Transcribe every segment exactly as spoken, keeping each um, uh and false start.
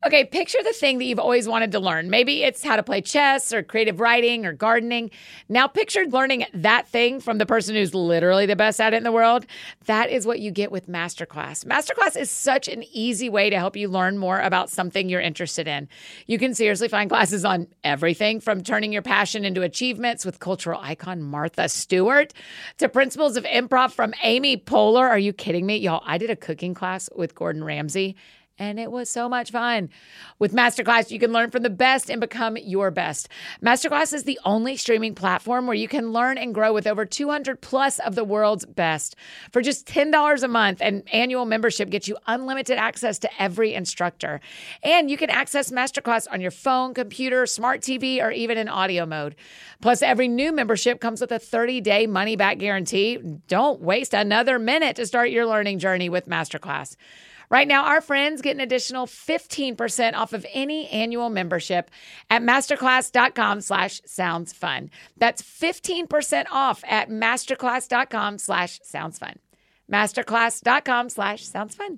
Okay, picture the thing that you've always wanted to learn. Maybe it's how to play chess or creative writing or gardening. Now picture learning that thing from the person who's literally the best at it in the world. That is what you get with Masterclass. Masterclass is such an easy way to help you learn more about something you're interested in. You can seriously find classes on everything from turning your passion into achievements with cultural icon Martha Stewart to principles of improv from Amy Poehler. Are you kidding me? Y'all, I did a cooking class with Gordon Ramsay. And it was so much fun. With Masterclass, you can learn from the best and become your best. Masterclass is the only streaming platform where you can learn and grow with over two hundred plus of the world's best. For just ten dollars a month, an annual membership gets you unlimited access to every instructor. And you can access Masterclass on your phone, computer, smart T V, or even in audio mode. Plus, every new membership comes with a thirty-day money-back guarantee. Don't waste another minute to start your learning journey with Masterclass. Right now, our friends get an additional fifteen percent off of any annual membership at masterclass.com slash sounds fun. That's fifteen percent off at masterclass.com slash sounds fun. Masterclass.com slash sounds fun.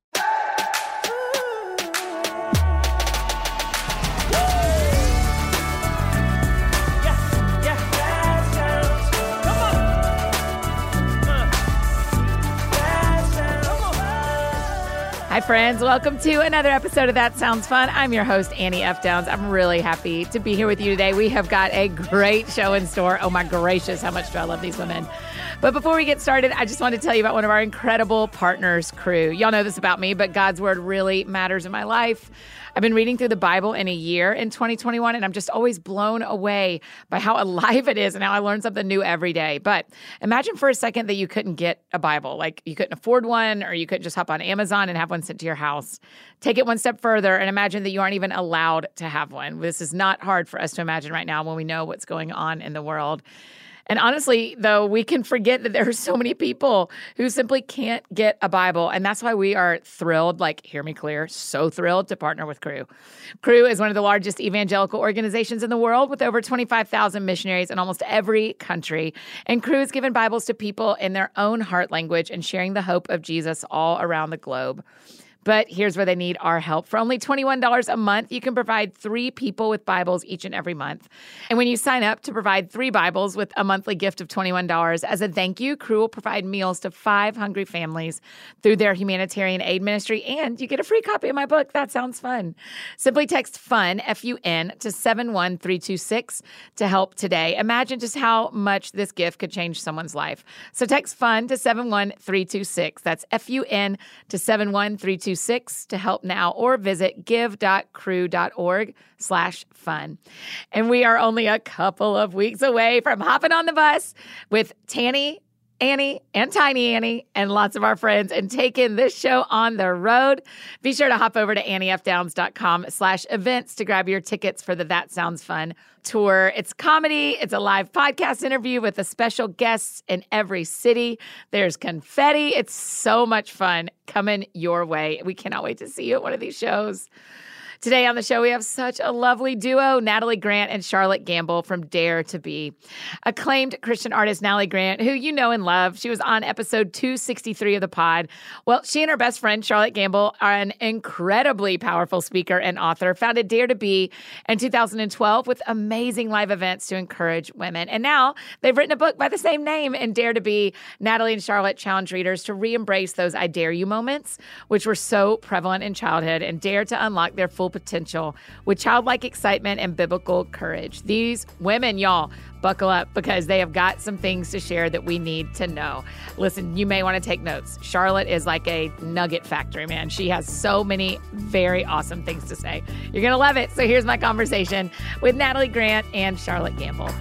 Hi, friends. Welcome to another episode of That Sounds Fun. I'm your host, Annie F. Downs. I'm really happy to be here with you today. We have got a great show in store. Oh, my gracious, how much do I love these women. But before we get started, I just want to tell you about one of our incredible partners, Cru. Y'all know this about me, but God's word really matters in my life. I've been reading through the Bible in a year in twenty twenty-one, and I'm just always blown away by how alive it is and how I learn something new every day. But imagine for a second that you couldn't get a Bible, like you couldn't afford one, or you couldn't just hop on Amazon and have one sent to your house. Take it one step further and imagine that you aren't even allowed to have one. This is not hard for us to imagine right now when we know what's going on in the world. And honestly, though, we can forget that there are so many people who simply can't get a Bible. And that's why we are thrilled, like, hear me clear, so thrilled to partner with Cru. Cru is one of the largest evangelical organizations in the world with over twenty-five thousand missionaries in almost every country. And Cru has given Bibles to people in their own heart language and sharing the hope of Jesus all around the globe. But here's where they need our help. For only twenty-one dollars a month, you can provide three people with Bibles each and every month. And when you sign up to provide three Bibles with a monthly gift of twenty-one dollars, as a thank you, Cru will provide meals to five hungry families through their humanitarian aid ministry. And you get a free copy of my book. That sounds fun. Simply text FUN, F U N, to seven one three two six to help today. Imagine just how much this gift could change someone's life. So text FUN to seven one three two six. That's F U N to seven one three two six to help now, or visit give.cru.org slash fun. And we are only a couple of weeks away from hopping on the bus with Tanny, Annie, and Tiny Annie, and lots of our friends, and taking this show on the road. Be sure to hop over to anniefdowns.com slash events to grab your tickets for the That Sounds Fun tour. It's comedy. It's a live podcast interview with the special guests in every city. There's confetti. It's so much fun coming your way. We cannot wait to see you at one of these shows. Today on the show, we have such a lovely duo, Natalie Grant and Charlotte Gamble from Dare to Be. Acclaimed Christian artist Natalie Grant, who you know and love. She was on episode two sixty-three of the pod. Well, she and her best friend, Charlotte Gamble, are an incredibly powerful speaker and author, founded Dare to Be in two thousand twelve with amazing live events to encourage women. And now they've written a book by the same name. In Dare to Be, Natalie and Charlotte challenge readers to re-embrace those I dare you moments, which were so prevalent in childhood, and dare to unlock their full potential with childlike excitement and biblical courage. These women, y'all, buckle up because they have got some things to share that we need to know. Listen, you may want to take notes. Charlotte is like a nugget factory, man. She has so many very awesome things to say. You're going to love it. So here's my conversation with Natalie Grant and Charlotte Gamble.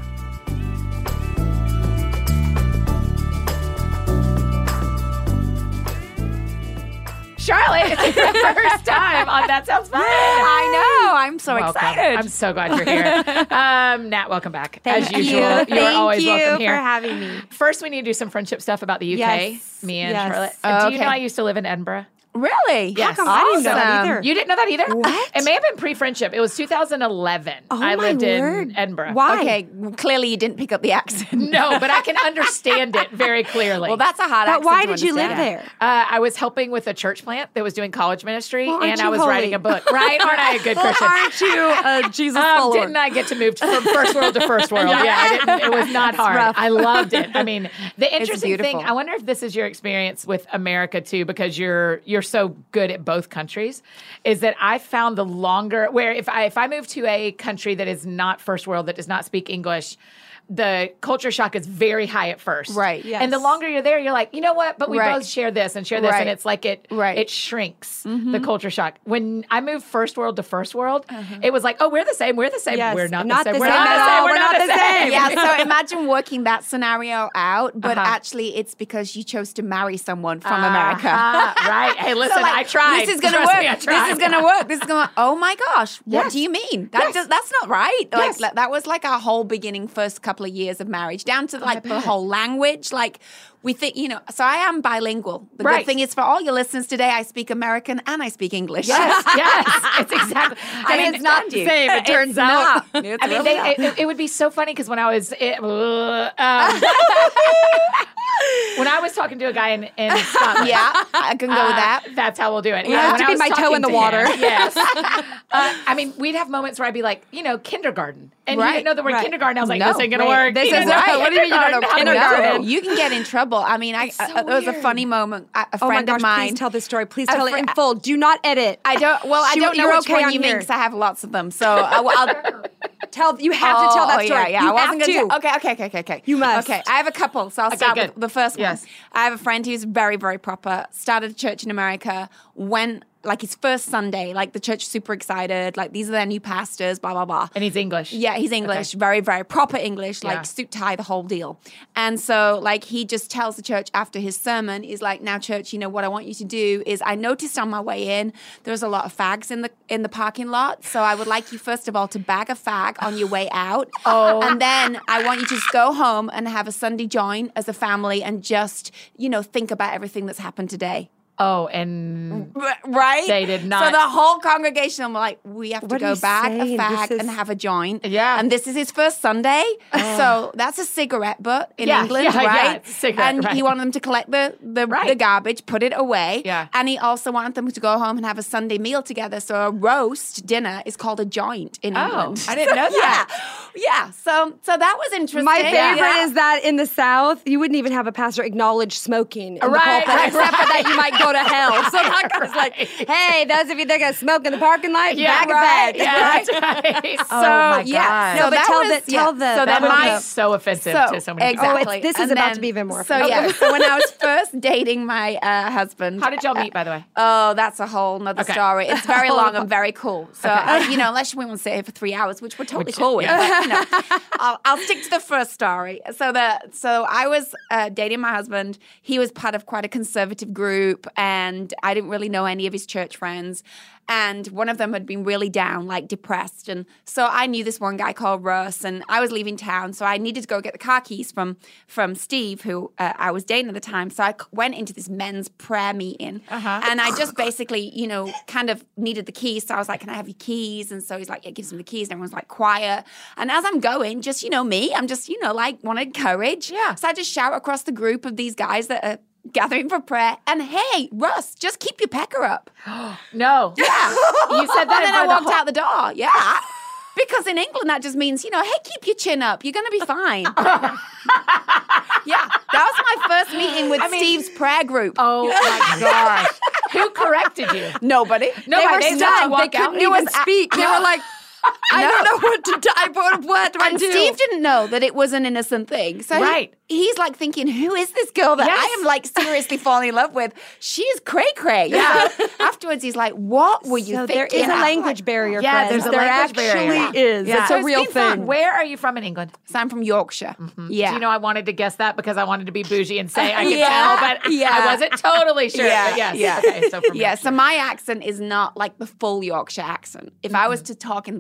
Charlotte, it's your first time on That Sounds Fun. I know. I'm so welcome. excited. I'm so glad you're here. Um, Nat, welcome back. Thank As usual, you. you are Thank always you welcome here. for having me. First, we need to do some friendship stuff about the U K. Yes. Me and Yes. Charlotte. Oh, do you okay. know I used to live in Edinburgh? Really? Yes. How come I didn't know that Awesome. either? You didn't know that either? What? It may have been pre-friendship. It was two thousand eleven. Oh, I my lived word. in Edinburgh. Why? Okay, well, clearly you didn't pick up the accent. No, but I can understand it very clearly. Well, that's a hard But accent why to did you live understand. there? Uh, I was helping with a church plant that was doing college ministry, Well, aren't and I you was holy? writing a book. Right? Aren't I a good Christian? Aren't you a Jesus Um, follower? didn't I get to move from first world to first world? Yeah, I didn't, it was not hard. rough. I loved it. I mean, the interesting thing, beautiful. I wonder if this is your experience with America too, because you're you're so good at both countries, is that I found the longer, where if I if I move to a country that is not first world, that does not speak English, the culture shock is very high at first. Right. Yes. And the longer you're there, you're like, you know what? But we Right. both share this and share this. Right. And it's like it Right. it shrinks the culture shock. When I moved first world to first world, it was like, oh, we're the same. We're the same. Yes. We're not, Not the the same. We're same not at the same. all. We're not the same. Yeah, so imagine working that scenario out, but Uh-huh. actually it's because you chose to marry someone from Ah, America. right. Hey, listen, So, like, I tried. This is gonna Trust work. me, I This tried. is gonna work. This is gonna. Oh my gosh! What Yes. do you mean? That Yes. does, that's not right. Like Yes. like, that was like our whole beginning, first couple of years of marriage, down to like the bet. whole language. Like we think, you know. So I am bilingual. The Right. good thing is for all your listeners today, I speak American and I speak English. Yes, yes. It's exactly. I mean, it's not the same, it turns It's out. not. It's I mean, really they, not. it, it would be so funny because when I was it, uh, um, when I was talking to a guy in, in Scotland, Yeah, I can go uh, with that. That's how we'll do it. You Uh, have when to I be was my toe talking in the to water. him, yes. Uh, I mean, we'd have moments where I'd be like, you know, kindergarten, and you Right, didn't know the word right. kindergarten. I was like, No, this ain't gonna right. work. This You is didn't know right. What do you mean you don't know how to kindergarten? go. You can get in trouble. I mean, I, so uh, there was a weird. funny moment. A, a Oh my friend gosh, of mine. please tell this story. Please A tell it fr- in full. Do not edit. I don't. Well, I She- don't know you're which okay one on you mean here. because I have lots of them. So I, will Tell you have to tell that story. Yeah, yeah. You I wasn't have to. gonna. Okay, okay, okay, okay, okay. You must. Okay, I have a couple, so I'll Okay, start good. with the first one. Yes. I have a friend who's very, very proper. Started a church in America. Went like his first Sunday. Like the church, super excited. Like these are their new pastors. Blah blah blah. And he's English. Yeah, he's English, Okay. very, very proper English, like Yeah. suit tie, the whole deal. And so, like, he just tells the church after his sermon, is like, "Now, church, you know what I want you to do is, I noticed on my way in there's a lot of fags in the in the parking lot, so I would like you first of all to bag a fag on your way out, Oh. and then I want you to just go home and have a Sunday join as a family and just, you know, think about everything that's happened today." Oh, and R- Right? They did not. So the whole congregation, I'm like, we have to What are go you back saying? a fag This is- and have a joint. Yeah. And this is his first Sunday. So that's a cigarette butt in Yeah, England, yeah, yeah, right? it's a cigarette, and right. he wanted them to collect the, the, Right. the garbage, put it away. Yeah. And he also wanted them to go home and have a Sunday meal together. So a roast dinner is called a joint in Oh, England. I didn't know that. Yeah. Yeah. So so that was interesting. My favorite Yeah. is that in the South, you wouldn't even have a pastor acknowledge smoking in Right, the pulpit, right, except for right. that you might go to hell. So that guy's like, hey, those of you that got smoke in the parking lot, Yeah, bag right. a bag. Yeah, that's right. So oh my yeah. God. No, So but that tell was, the- tell yeah. the- so that that would my be so offensive So, to so many people. exactly. Oh, it's- this is And about then- to be even more So fun. yeah, so when I was first dating my uh, husband, How did y'all meet, by the way? Oh, that's a whole nother Okay. story. It's very long and very cool. So, Okay. uh, you know, unless we want to sit here for three hours, which we're totally Which- cool with. yeah. But, you know, I'll, I'll stick to the first story. So the so I was uh, dating my husband. He was part of quite a conservative group, and I didn't really know any of his church friends. And one of them had been really down, like depressed. And so I knew this one guy called Russ, and I was leaving town. So I needed to go get the car keys from, from Steve, who uh, I was dating at the time. So I c- went into this men's prayer meeting. Uh-huh. And I just basically, you know, kind of needed the keys. So I was like, can I have your keys? And so he's like, yeah, gives him the keys. And everyone's like, quiet. And as I'm going, just, you know, me, I'm just, you know, like, want to encourage. Yeah. So I just shout across the group of these guys that are gathering for prayer. And hey, Russ, just keep your pecker up. No. Yeah. You said that And in then I front of walked the whole- out the door. Yeah. Because in England, that just means, you know, hey, keep your chin up. You're going to be fine. Yeah. That was my first meeting with I mean- Steve's prayer group. Oh my gosh. Who corrected you? Nobody. No, They I were didn't stunned. walk They out. couldn't It even was a- speak. They were like, I don't know what to do. I- What, what do I And do? Steve didn't know that it was an innocent thing. So he- Right. he's like thinking, who is this girl that Yes. I am like seriously falling in love with? She's cray cray. Yeah. So afterwards, he's like, what were you so thinking? there is a Yeah. language barrier, Yeah, friends. there's a there language actually barrier. is. Yeah. It's So a it's real been thing. fun. Where are you from in England? So I'm from Yorkshire. Yeah. Do you know I wanted to guess that because I wanted to be bougie and say I could Yeah, tell, but yeah. I wasn't totally sure. Yeah, but yes. yeah. Okay, so from Yeah, Yorkshire. so my accent is not like the full Yorkshire accent. If I was to talk in the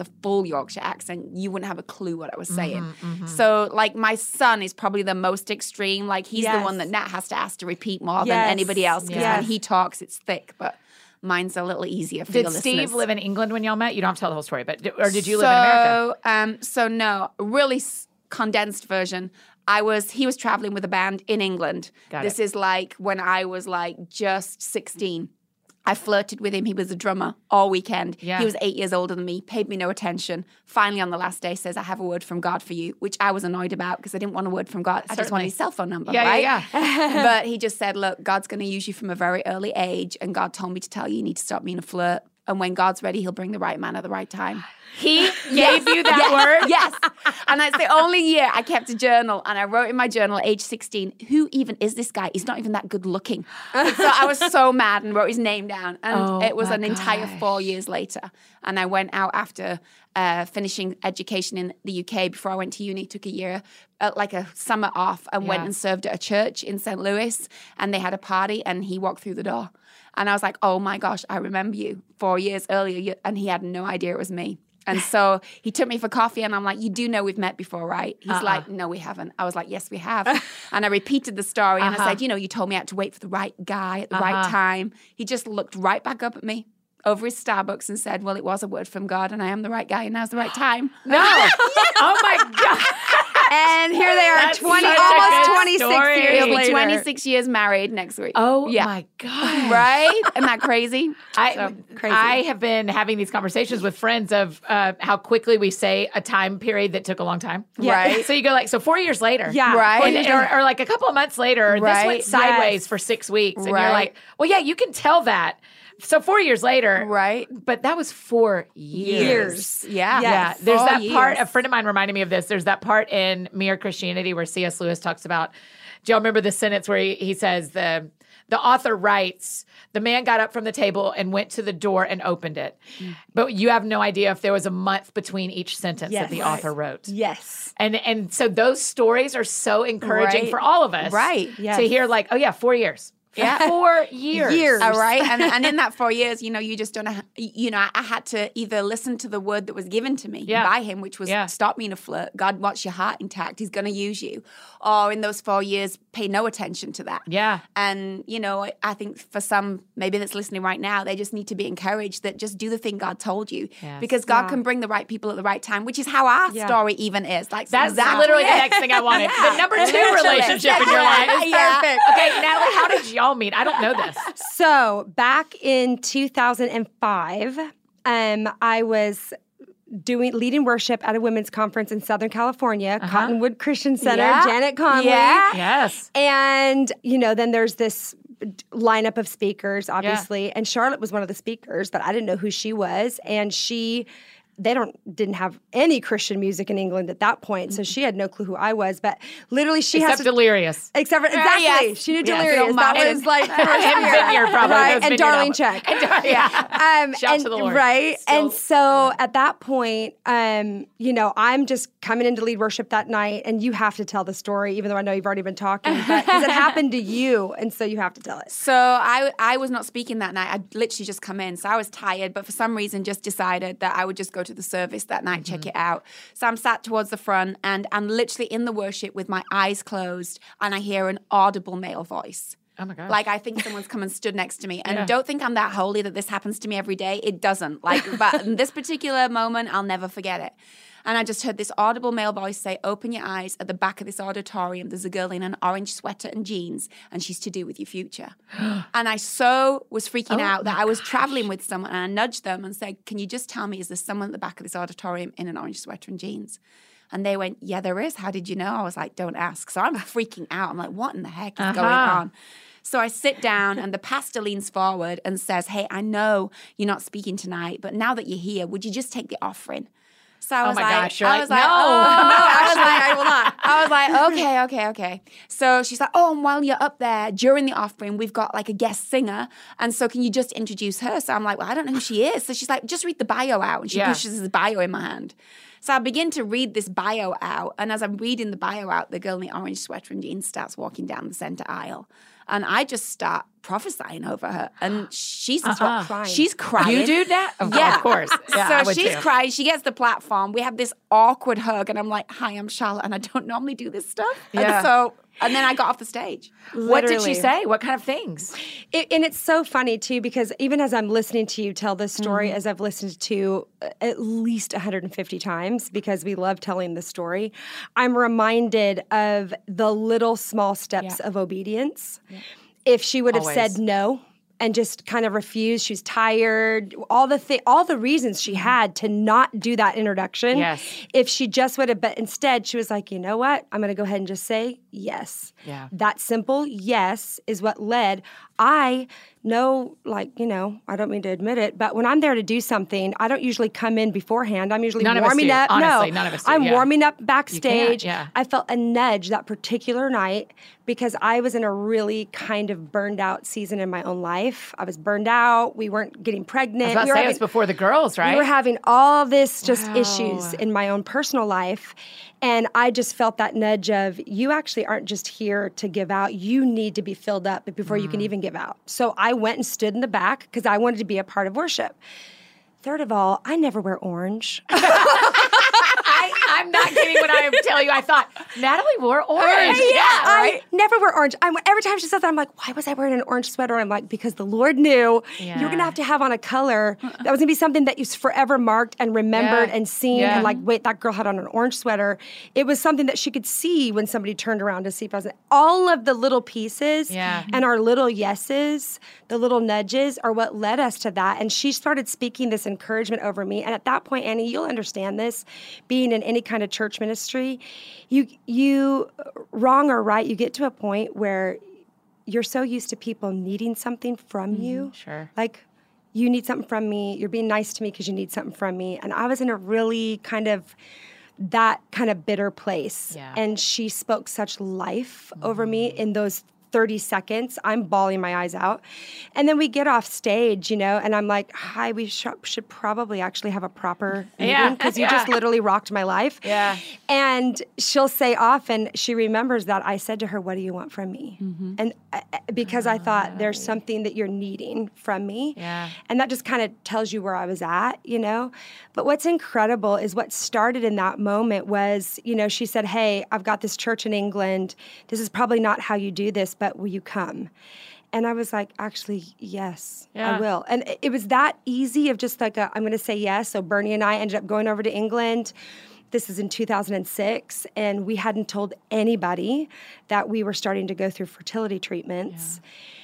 full Yorkshire accent, you wouldn't have a clue what I was saying. Mm-hmm, mm-hmm. So, like, my son is probably the most extreme. Like, he's yes. the one that Nat has to ask to repeat more yes. than anybody else because yes. when he talks, it's thick. But mine's a little easier for did your Steve listeners. live in England when y'all met? You don't have to tell the whole story, but or did you so, live in America? Um, so no, really s- condensed version. I was he was traveling with a band in England. Got this it. is like when I was like just sixteen. I flirted with him. He was a drummer all weekend. Yeah. He was eight years older than me, paid me no attention. Finally, on the last day, says, I have a word from God for you, which I was annoyed about because I didn't want a word from God. I just wanted his cell phone number, yeah, right? Yeah, yeah. But he just said, look, God's going to use you from a very early age, and God told me to tell you you need to stop being a flirt. And when God's ready, he'll bring the right man at the right time. He gave you that yes, word? Yes. And that's the only year I kept a journal. And I wrote in my journal, age sixteen, who even is this guy? He's not even that good looking. And so I was so mad and wrote his name down. And oh, it was an gosh. entire four years later. And I went out after uh, finishing education in the U K before I went to uni, took a year, uh, like a summer off, and yeah. went and served at a church in Saint Louis. And they had a party and he walked through the door. And I was like, oh my gosh, I remember you four years earlier. And he had no idea it was me. And so he took me for coffee and I'm like, you do know we've met before, right? He's uh-uh. like, no, we haven't. I was like, yes, we have. And I repeated the story and uh-huh. I said, you know, you told me I had to wait for the right guy at the uh-huh. right time. He just looked right back up at me over his Starbucks and said, well, it was a word from God and I am the right guy and now's the right time. No. yes. Oh my God. And here they are, That's twenty, almost twenty-six story. years He'll later. be twenty-six years married next week. Oh yeah. my God. Right? Isn't that crazy? I, so, crazy. I have been having these conversations with friends of uh, how quickly we say a time period that took a long time. Yeah. Right. So you go like, so four years later. Yeah. Right. Or, or, or like a couple of months later, Right. this went sideways Yes. for six weeks. And Right. you're like, well, yeah, you can tell that. So four years later. Right. But that was four years. Years. Yeah. Yeah. Yes. There's Four that years. part, a friend of mine reminded me of this. There's that part in Mere Christianity where C S Lewis talks about, do y'all remember the sentence where he, he says, the the author writes, the man got up from the table and went to the door and opened it. Mm. But you have no idea if there was a month between each sentence Yes. that the Right. author wrote. Yes. And and so those stories are so encouraging Right. for all of us. Right. Yes. To hear like, oh yeah, four years. Yeah. Four years. Years. All right. And, and in that four years, you know, you just don't know, you know, I, I had to either listen to the word that was given to me Yeah. by him, which was Yeah. stop being a flirt. God wants your heart intact. He's going to use you. Or in those four years, pay no attention to that. Yeah. And, you know, I, I think for some, maybe that's listening right now, they just need to be encouraged that just do the thing God told you. Yes. Because God Yeah. can bring the right people at the right time, which is how our Yeah. story even is. Like That's exactly literally the it. next thing I wanted. Yeah. The number two Literally. relationship in your life. Yeah. Perfect. Okay, Natalie, how did y'all meet? I don't know this. So back in two thousand five, um, I was doing leading worship at a women's conference in Southern California, Uh-huh. Cottonwood Christian Center, Yeah. Janet Conley. Yeah. Yes. And, you know, then there's this lineup of speakers, obviously. And Charlotte was one of the speakers, but I didn't know who she was. And she, they don't didn't have any Christian music in England at that point. So she had no clue who I was. But literally she Except has to, Delirious. Except for, exactly. yes. She knew Yes. Delirious. Bill That Martin. was like first And year. Vineyard, probably. Right. Those And Vineyard Darling albums. Check. And Dar- yeah. Um, Shout and, to the Lord. Right. Still- and so at that point, um, you know, I'm just coming in to lead worship that night, and you have to tell the story, even though I know you've already been talking, but because it happened to you, and so you have to tell it. So I I was not speaking that night. I'd literally just come in. So I was tired, but for some reason just decided that I would just go to the service that night, check it out. So I'm sat towards the front and I'm literally in the worship with my eyes closed and I hear an audible male voice. Oh my God. Like I think someone's come and stood next to me. And Yeah. don't think I'm that holy that this happens to me every day. It doesn't. Like, but in this particular moment, I'll never forget it. And I just heard this audible male voice say, open your eyes. At the back of this auditorium, there's a girl in an orange sweater and jeans, and she's to do with your future. And I so was freaking Oh out that my I was gosh. traveling with someone, and I nudged them and said, can you just tell me, is there someone at the back of this auditorium in an orange sweater and jeans? And they went, yeah, there is. How did you know? I was like, don't ask. So I'm freaking out. I'm like, what in the heck is Uh-huh. going on? So I sit down and the pastor leans forward and says, hey, I know you're not speaking tonight, but now that you're here, would you just take the offering? So I Oh was my like, gosh, you're I like, was like, no. oh, no, I was like, I will not. I was like, okay, okay, okay. So she's like, oh, and while you're up there during the offering, we've got like a guest singer. And so can you just introduce her? So I'm like, well, I don't know who she is. So she's like, just read the bio out. And she Yeah. pushes this bio in my hand. So I begin to read this bio out. And as I'm reading the bio out, the girl in the orange sweater and jeans starts walking down the center aisle. And I just start prophesying over her. And she's Uh-uh. crying. she's crying. You do that? Of, Yeah. of course. Yeah, I so would she's too. crying. She gets the platform. We have this awkward hug. And I'm like, hi, I'm Charlotte. And I don't normally do this stuff. Yeah. And so, and then I got off the stage. What did she Literally. say? What kind of things? It, and it's so funny too, because even as I'm listening to you tell this story, Mm-hmm. as I've listened to at least one hundred fifty times, because we love telling the story, I'm reminded of the little small steps Yeah. of obedience. If she would have Always. said no and just kind of refused, she was tired, all the thi- all the reasons she had to not do that introduction. Yes. If she just would have, but instead she was like, you know what? I'm going to go ahead and just say yes. Yeah. That simple yes is what led. I know, like, you know, I don't mean to admit it, but when I'm there to do something, I don't usually come in beforehand. I'm usually None of us warming do. up. Honestly, no, none of us do, I'm yeah. warming up backstage. yeah. I felt a nudge that particular night because I was in a really kind of burned out season in my own life. I was burned out. We weren't getting pregnant. I was about we to were say having- it's before the girls, right? we were having all this just Wow. issues in my own personal life. And I just felt that nudge of, you actually aren't just here to give out. You need to be filled up before you Mm. can even give out. So I went and stood in the back because I wanted to be a part of worship. Third of all, I never wear orange. I, I'm not kidding when I tell you. I thought Natalie wore orange. Yeah, right. I never wear orange. I'm, every time she says that, I'm like, why was I wearing an orange sweater? I'm like, because the Lord knew you were going Yeah. to have to have on a color that was going to be something that you forever marked and remembered Yeah. and seen. Yeah. And like, wait, that girl had on an orange sweater. It was something that she could see when somebody turned around to see if I was. All of the little pieces Yeah. and our little yeses, the little nudges are what led us to that. And she started speaking this encouragement over me. And at that point, Annie, you'll understand this, being in any kind of church ministry, you you wrong or right, you get to a point where you're so used to people needing something from you. sure. Like, you need something from me. You're being nice to me because you need something from me. And I was in a really kind of that kind of bitter place. Yeah. And she spoke such life over me in those thirty seconds. I'm bawling my eyes out. And then we get off stage, you know, and I'm like, hi, we sh- should probably actually have a proper meeting Yeah. because you Yeah. just literally rocked my life. Yeah. And she'll say often, she remembers that I said to her, what do you want from me? Mm-hmm. And I, because I thought there's something that you're needing from me. Yeah. And that just kind of tells you where I was at, you know? But what's incredible is what started in that moment was, you know, she said, hey, I've got this church in England. This is probably not how you do this, but will you come? And I was like, actually, yes, Yeah. I will. And it- it was that easy of just like, a, I'm going to say yes. So Bernie and I ended up going over to England. This is in two thousand six, and we hadn't told anybody that we were starting to go through fertility treatments.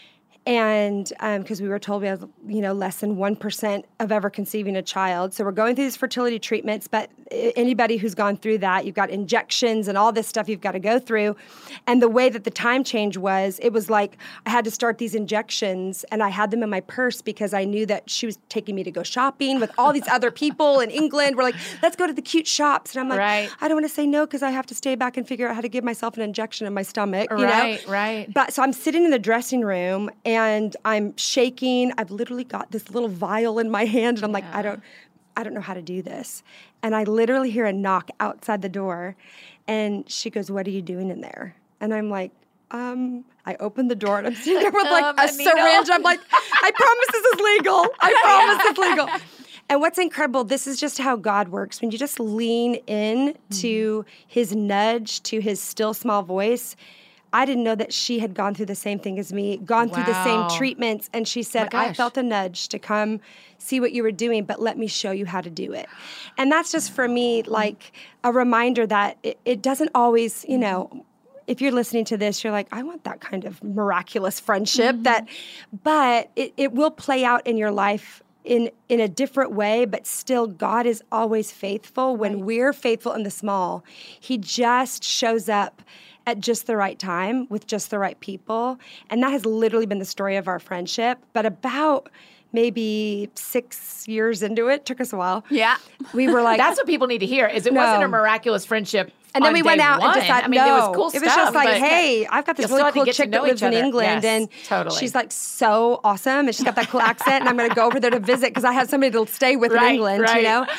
And because we were told we have, you know, less than one percent of ever conceiving a child. So we're going through these fertility treatments, but i- anybody who's gone through that, you've got injections and all this stuff you've got to go through. And the way that the time change was, it was like I had to start these injections and I had them in my purse because I knew that she was taking me to go shopping with all these other people in England. We're like, let's go to the cute shops. And I'm like, Right. I don't want to say no because I have to stay back and figure out how to give myself an injection in my stomach. You Right, know? right. But so I'm sitting in the dressing room and I'm shaking. I've literally got this little vial in my hand, and I'm like, I don't, I don't know how to do this. And I literally hear a knock outside the door, and she goes, "What are you doing in there?" And I'm like, um. I open the door and I'm sitting there with like Um, a Anita. syringe. I'm like, I promise this is legal. I promise it's legal. And what's incredible, this is just how God works. When you just lean in to his nudge, to his still small voice. I didn't know that she had gone through the same thing as me, gone through the Wow. same treatments. And she said, Oh my I gosh. felt a nudge to come see what you were doing, but let me show you how to do it. And that's just for me, like a reminder that it, it doesn't always, you know, if you're listening to this, you're like, I want that kind of miraculous friendship that, but it, it will play out in your life in in a different way, but still God is always faithful. When we're faithful in the small, he just shows up at just the right time with just the right people. And that has literally been the story of our friendship. But about maybe six years into it, took us a while. Yeah. We were like, That's what people need to hear. Is it No. wasn't a miraculous friendship. and then on we went day out one. and decided, I mean, no, there was cool it stuff. was just like, but hey, I've got this you'll still really have to cool get to chick know that lives each in other. England, Yes, and totally. she's like so awesome, and she's got that cool accent, and I'm going to go over there to visit because I have somebody to stay with Right, in England, right. you know.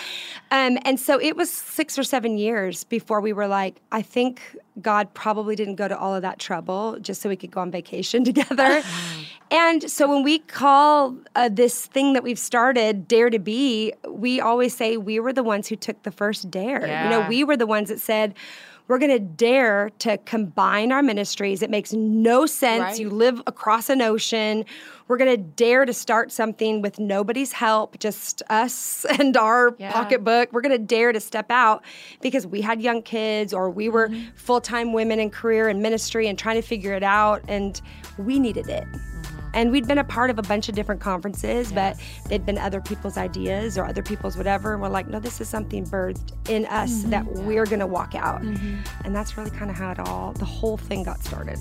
Um, and so it was six or seven years before we were like, I think God probably didn't go to all of that trouble just so we could go on vacation together. And so when we call uh, this thing that we've started Dare to Be, we always say we were the ones who took the first dare. Yeah. You know, we were the ones that said, we're going to dare to combine our ministries. It makes no sense. Right. You live across an ocean. We're going to dare to start something with nobody's help, just us and our Yeah. pocketbook. We're going to dare to step out because we had young kids or we were Mm-hmm. full-time women in career and ministry and trying to figure it out, and we needed it. And we'd been a part of a bunch of different conferences, but they'd been other people's ideas or other people's whatever. And we're like, no, this is something birthed in us Mm-hmm. that we're going to walk out. And that's really kind of how it all, the whole thing got started.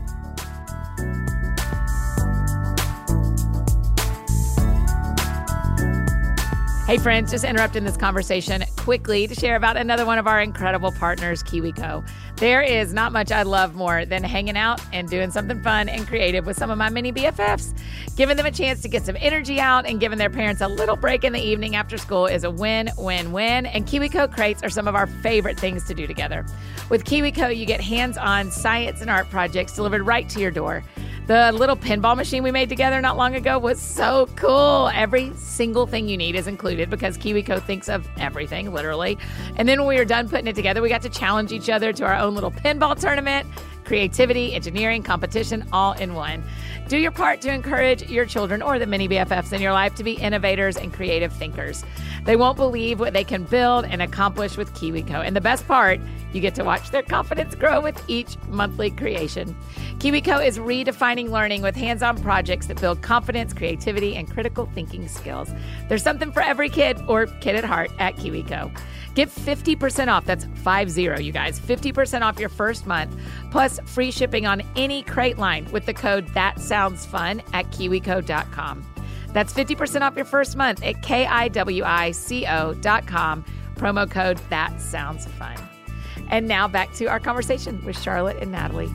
Hey friends, just interrupting this conversation quickly to share about another one of our incredible partners, KiwiCo. There is not much I love more than hanging out and doing something fun and creative with some of my mini B F Fs. Giving them a chance to get some energy out and giving their parents a little break in the evening after school is a win-win-win, and KiwiCo crates are some of our favorite things to do together. With KiwiCo, you get hands-on science and art projects delivered right to your door. The little pinball machine we made together not long ago was so cool. Every single thing you need is included because KiwiCo thinks of everything, literally. And then when we were done putting it together, we got to challenge each other to our own little pinball tournament. Creativity, engineering, competition, all in one. Do your part to encourage your children or the mini B F Fs in your life to be innovators and creative thinkers. They won't believe what they can build and accomplish with KiwiCo. And the best part, you get to watch their confidence grow with each monthly creation. KiwiCo is redefining learning with hands-on projects that build confidence, creativity, and critical thinking skills. There's something for every kid or kid at heart at KiwiCo. Get fifty percent off. That's five zero, you guys. fifty percent off your first month, plus free shipping on any crate line with the code That Sounds Fun at kiwico dot com. That's fifty percent off your first month at K I W I C O dot com. Promo code That Sounds Fun. And now back to our conversation with Charlotte and Natalie.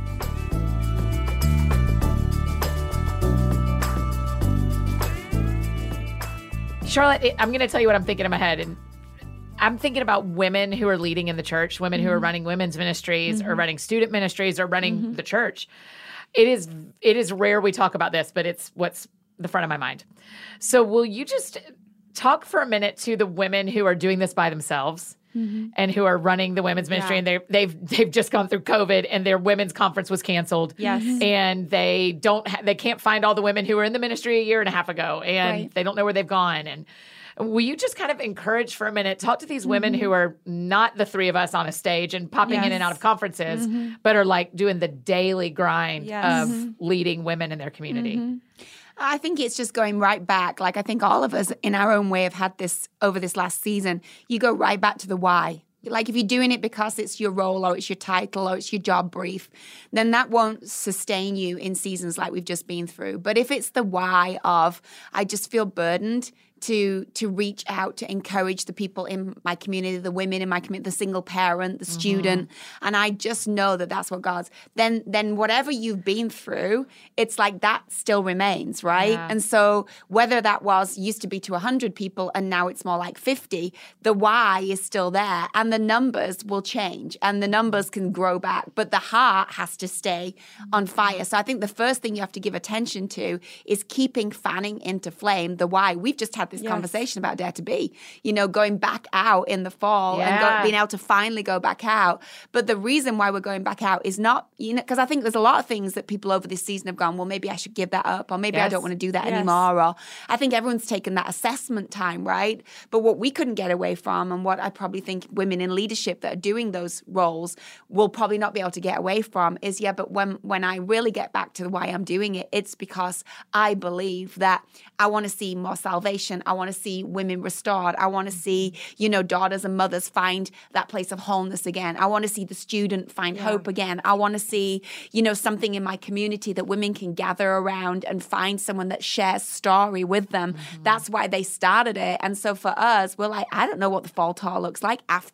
Charlotte, I'm going to tell you what I'm thinking in my head. And I'm thinking about women who are leading in the church, women mm-hmm. who are running women's ministries mm-hmm. or running student ministries or running mm-hmm. the church. It is it is rare we talk about this, but it's what's the front of my mind. So will you just talk for a minute to the women who are doing this by themselves mm-hmm. and who are running the women's ministry, yeah. and they they've they've just gone through COVID and their women's conference was canceled. Yes. And they don't ha- they can't find all the women who were in the ministry a year and a half ago, and right. they don't know where they've gone. And will you just kind of encourage for a minute, talk to these women mm-hmm. who are not the three of us on a stage and popping yes. in and out of conferences, mm-hmm. but are like doing the daily grind yes. of mm-hmm. leading women in their community? Mm-hmm. I think it's just going right back. Like, I think all of us in our own way have had this over this last season. You go right back to the why. Like, if you're doing it because it's your role or it's your title or it's your job brief, then that won't sustain you in seasons like we've just been through. But if it's the why of, I just feel burdened to to reach out, to encourage the people in my community, the women in my community, the single parent, the mm-hmm. student, and I just know that that's what God's, then then whatever you've been through, it's like that still remains, right? Yeah. And so whether that was, used to be to one hundred people and now it's more like fifty, the why is still there, and the numbers will change and the numbers can grow back, but the heart has to stay on fire. So I think the first thing you have to give attention to is keeping fanning into flame the why. We've just had this yes. conversation about Dare to Be, you know, going back out in the fall yeah. and go, being able to finally go back out. But the reason why we're going back out is not, you know, because I think there's a lot of things that people over this season have gone, well, maybe I should give that up, or maybe yes. I don't want to do that yes. anymore. Or I think everyone's taken that assessment time, right? But what we couldn't get away from, and what I probably think women in leadership that are doing those roles will probably not be able to get away from is, yeah, but when, when I really get back to why I'm doing it, it's because I believe that I want to see more salvation. I want to see women restored. I want to see, you know, daughters and mothers find that place of wholeness again. I want to see the student find yeah. hope again. I want to see, you know, something in my community that women can gather around and find someone that shares story with them. Mm-hmm. That's why they started it. And so for us, we're like, I don't know what the fall tour looks like after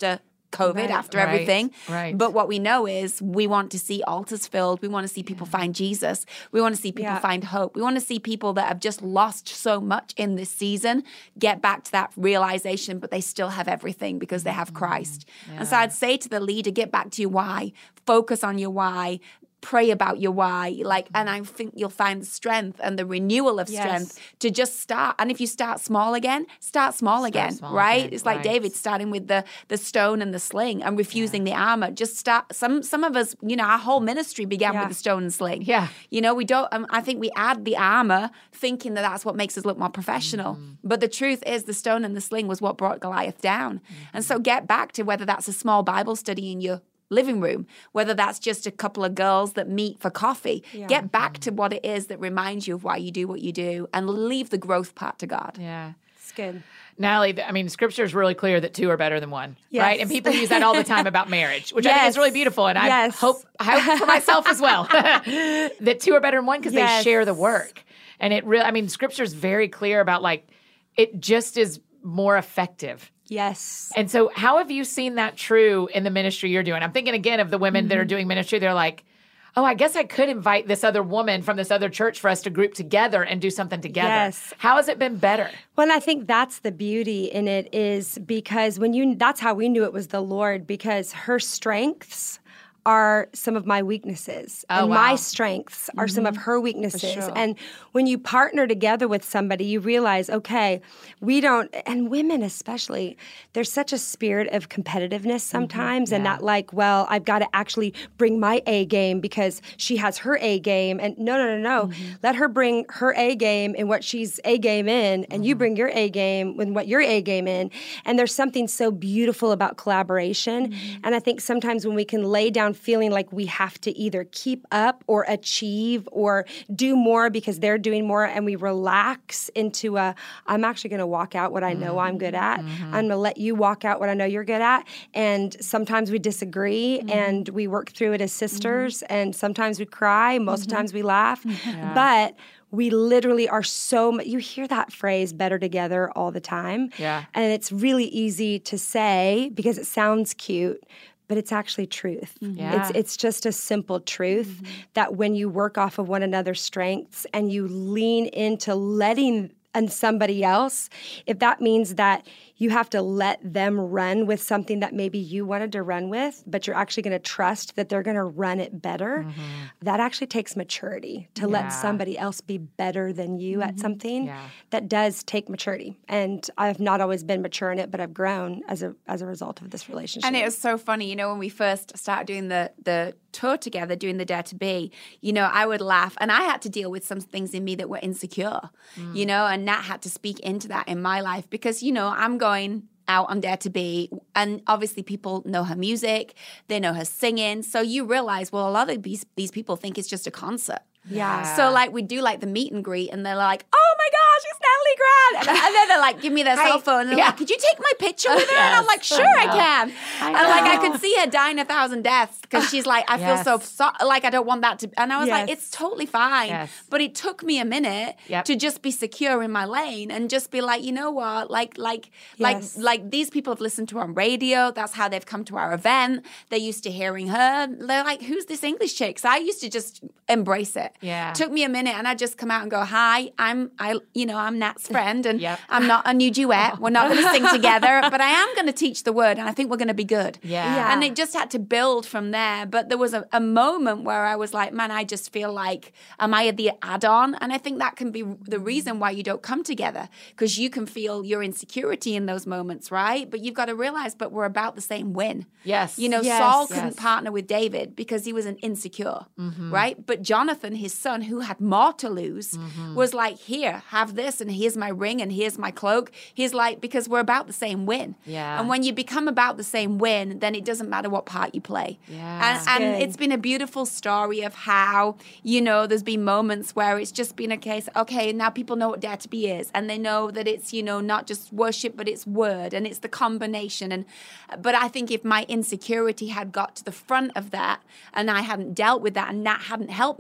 COVID Right, after right, everything. right. But what we know is we want to see altars filled. We want to see people find Jesus. We want to see people Yeah. find hope. We want to see people that have just lost so much in this season get back to that realization, but they still have everything because they have Christ. And so I'd say to the leader, get back to your why, focus on your why, pray about your why, like, and I think you'll find the strength and the renewal of Yes. strength to just start. And if you start small again, start small Start again, small right? again, It's like right. David starting with the the stone and the sling and refusing the armor. Just start. Some some of us, you know, our whole ministry began Yeah. with the stone and sling. Yeah. You know, we don't. Um, I think we add the armor, thinking that that's what makes us look more professional. Mm-hmm. But the truth is, the stone and the sling was what brought Goliath down. And so, get back to whether that's a small Bible study in your living room, whether that's just a couple of girls that meet for coffee. Yeah. Get back to what it is that reminds you of why you do what you do, and leave the growth part to God. Yeah. It's good. Natalie, th- I mean, scripture is really clear that two are better than one, Yes. right? And people use that all the time about marriage, which I think Yes. is really beautiful. And I Yes. hope, I hope for myself as well that two are better than one because Yes. they share the work. And it really, I mean, scripture is very clear about like, it just is more effective. Yes. And so, how have you seen that true in the ministry you're doing? I'm thinking again of the women that are doing ministry. They're like, oh, I guess I could invite this other woman from this other church for us to group together and do something together. Yes. How has it been better? Well, and I think that's the beauty in it is because when you, that's how we knew it was the Lord, because her strengths are some of my weaknesses. Oh, and wow. my strengths are some of her weaknesses. sure. And when you partner together with somebody, you realize, okay, we don't, and women especially, there's such a spirit of competitiveness sometimes, and Yeah. that like, well, I've got to actually bring my A game because she has her A game. And no, no, no, no. Let her bring her A game and what she's A game in, and you bring your A game with what your A game in. And there's something so beautiful about collaboration. And I think sometimes when we can lay down feeling like we have to either keep up or achieve or do more because they're doing more, and we relax into a, I'm actually going to walk out what I know I'm good at. I'm going to let you walk out what I know you're good at. And sometimes we disagree and we work through it as sisters. And sometimes we cry. Most of the times we laugh. But we literally are so much, you hear that phrase, better together, all the time. Yeah. And it's really easy to say because it sounds cute, but it's actually truth. Yeah. It's it's just a simple truth that when you work off of one another's strengths and you lean into letting and somebody else, if that means that you have to let them run with something that maybe you wanted to run with, but you're actually going to trust that they're going to run it better, that actually takes maturity to Yeah. let somebody else be better than you at something. Yeah. That does take maturity. And I've not always been mature in it, but I've grown as a as a result of this relationship. And it was so funny, you know, when we first started doing the the tour together, doing the Dare to Be, you know, I would laugh, and I had to deal with some things in me that were insecure, you know, and Nat had to speak into that in my life because, you know, I'm going out on Dare to Be, and obviously people know her music, they know her singing, so you realize, well, a lot of these these people think it's just a concert. Yeah. So like we do like the meet and greet, and they're like, "Oh my gosh, it's Natalie Grant!" And, and then they're like, "Give me their cell phone," and they're yeah. like, "Could you take my picture with her?" And I'm Yes, like, I "Sure, I, know. can." I and like I know. could see her dying a thousand deaths because she's like, "I feel Yes. so, so like I don't want that to." And I was like, Yes. "It's totally fine." Yes. But it took me a minute Yep. to just be secure in my lane and just be like, you know what, like like Yes. like like these people have listened to her on radio. That's how they've come to our event. They're used to hearing her. They're like, "Who's this English chick?" So I used to just embrace it. Yeah. Took me a minute, and I just come out and go, "Hi, I'm I you know I'm Nat's friend, and Yep. I'm not a new duet. We're not going to sing together, but I am going to teach the word, and I think we're going to be good." Yeah. Yeah. And it just had to build from there. But there was a, a moment where I was like, "Man, I just feel like, am I the add-on?" And I think that can be the reason why you don't come together, because you can feel your insecurity in those moments, right? But you've got to realize, but we're about the same win. Yes. You know, Yes. Saul couldn't Yes. partner with David because he was an insecure, right? But Jonathan, his son, who had more to lose, was like, "Here, have this, and here's my ring, and here's my cloak." He's like, because we're about the same win. Yeah. And when you become about the same win, then it doesn't matter what part you play. Yeah. And, and good. it's been a beautiful story of how, you know, there's been moments where it's just been a case, okay, now people know what Dare to Be is, and they know that it's, you know, not just worship, but it's word, and it's the combination. And but I think if my insecurity had got to the front of that, and I hadn't dealt with that, and Nat hadn't helped me with that,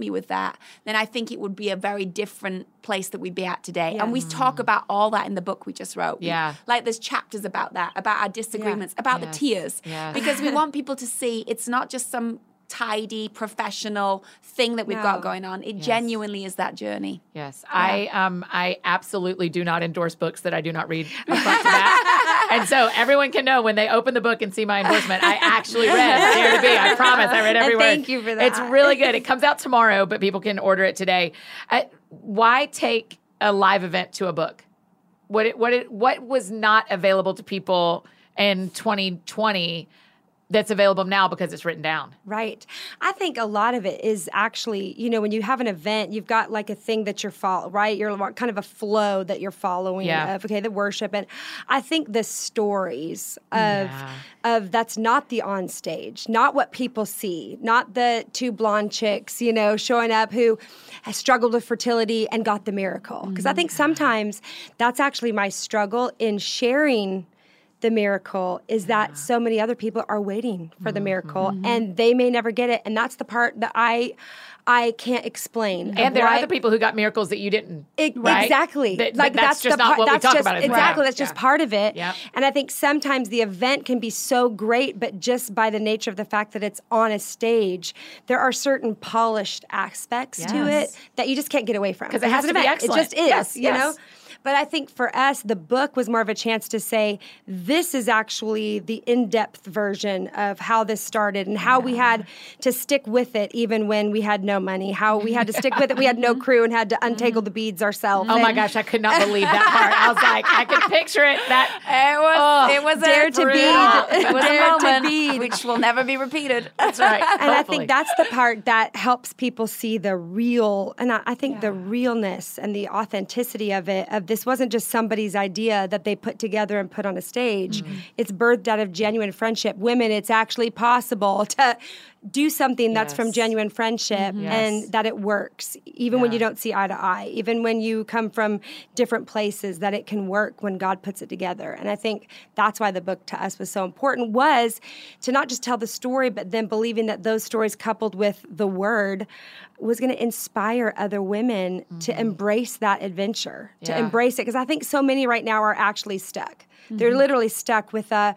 that, then I think it would be a very different place that we'd be at today. Yeah. And we talk about all that in the book we just wrote. Yeah. Like there's chapters about that, about our disagreements, about Yes. the tears. Yes. Because we want people to see it's not just some tidy, professional thing that we've No. got going on. It Yes. genuinely is that journey. Yes, I um I absolutely do not endorse books that I do not read from front to back. And so everyone can know when they open the book and see my endorsement, I actually read Dare to Be. I promise, I read every And word. thank you for that. It's really good. It comes out tomorrow, but people can order it today. Uh, why take a live event to a book? What it, what it, what was not available to people in twenty twenty? That's available now because it's written down. Right. I think a lot of it is actually, you know, when you have an event, you've got like a thing that you're following, right? You're kind of a flow that you're following Yeah. of, okay, the worship. And I think the stories of, Yeah. of that's not the on stage, not what people see, not the two blonde chicks, you know, showing up who has struggled with fertility and got the miracle. Because I think sometimes that's actually my struggle in sharing the miracle is that so many other people are waiting for the miracle and they may never get it. And that's the part that I I can't explain. And there are Why- other people who got miracles that you didn't. It- right? Exactly. That- like but that's, just the not part, what we that's talk just, about. in the Exactly. book. That's just Yeah. part of it. Yep. And I think sometimes the event can be so great, but just by the nature of the fact that it's on a stage, there are certain polished aspects to Yes. it that you just can't get away from. 'Cause it has It's an to be event. excellent. It just is, Yes, you yes. know? But I think for us, the book was more of a chance to say, this is actually the in-depth version of how this started and how we had to stick with it even when we had no money, how we had to stick with it. We had no crew and had to untangle the beads ourselves. Oh my And gosh, I could not believe that part. I was like, I could picture it. That It was, Oh, it was dare a, to real- be- It was dare a to moment be. which will never be repeated. that's right. And I Hopefully. think that's the part that helps people see the real, and I, I think the realness and the authenticity of it, of this wasn't just somebody's idea that they put together and put on a stage. Mm-hmm. It's birthed out of genuine friendship. Women, it's actually possible to do something that's from Yes. genuine friendship Yes. and that it works, even when Yeah. you don't see eye to eye, even when you come from different places, that it can work when God puts it together. And I think that's why the book to us was so important, was to not just tell the story, but then believing that those stories coupled with the word was going to inspire other women to embrace that adventure, to Yeah. embrace it. Because I think so many right now are actually stuck. They're literally stuck with a,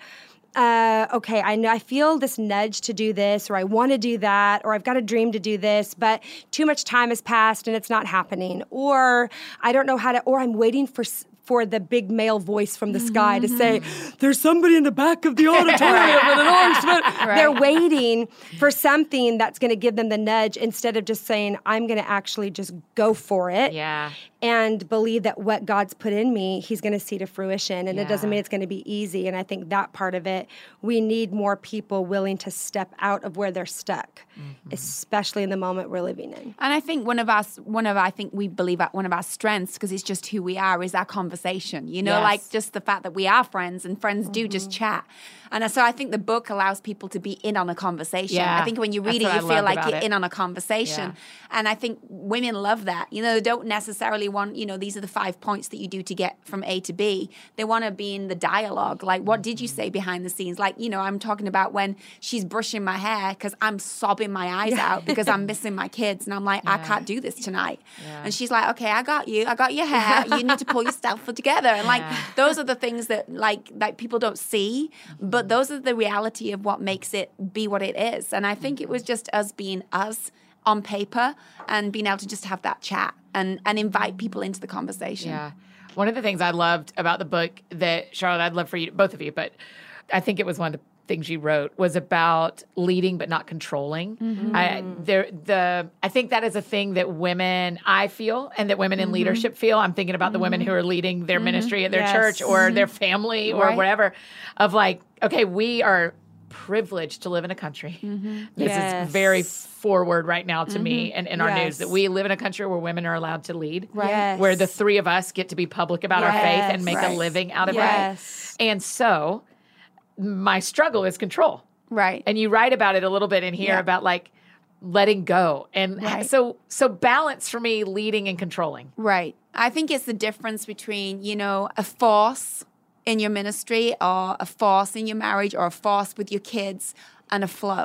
uh, okay, I know I feel this nudge to do this, or I want to do that, or I've got a dream to do this, but too much time has passed and it's not happening, or I don't know how to, or I'm waiting for s- for the big male voice from the sky to say, there's somebody in the back of the auditorium with an orange sweater. They're waiting for something that's going to give them the nudge instead of just saying, I'm going to actually just go for it. Yeah. And believe that what God's put in me, He's going to see to fruition. And it doesn't Yeah. mean it's going to be easy. And I think that part of it, we need more people willing to step out of where they're stuck, especially in the moment we're living in. And I think one of us, one of I think we believe that one of our strengths, because it's just who we are, is our conversation. You know, Yes. like just the fact that we are friends and friends do just chat. And so I think the book allows people to be in on a conversation. Yeah. I think when you read That's it, what you I feel loved like about you're it. in on a conversation. Yeah. And I think women love that. You know, they don't necessarily want, you know, these are the five points that you do to get from A to B. They want to be in the dialogue. Like, what did you say behind the scenes? Like, you know, I'm talking about when she's brushing my hair because I'm sobbing my eyes out because I'm missing my kids. And I'm like, I can't do this tonight. Yeah. And she's like, okay, I got you. I got your hair. You need to pull yourself together. And like, Yeah. those are the things that like, like people don't see, but those are the reality of what makes it be what it is. And I think it was just us being us on paper and being able to just have that chat and, and invite people into the conversation. Yeah. One of the things I loved about the book that, Charlotte, I'd love for you, both of you, but I think it was one of the things you wrote was about leading but not controlling. Mm-hmm. I, there, the, I think that is a thing that women, I feel, and that women in Mm-hmm. leadership feel. I'm thinking about the women who are leading their ministry at their Yes. church or their family or Right. whatever, of like, okay, we are privileged to live in a country. This Yes. is very forward right now to me and in our news Yes. that we live in a country where women are allowed to lead, Right. Yes. where the three of us get to be public about our faith and make a Right. living out of Yes. it. And so my struggle is control. Right. And you write about it a little bit in here Yeah. about like letting go. And Right. so so balance for me, leading and controlling. Right. I think it's the difference between, you know, a force in your ministry or a force in your marriage or a force with your kids and a flow.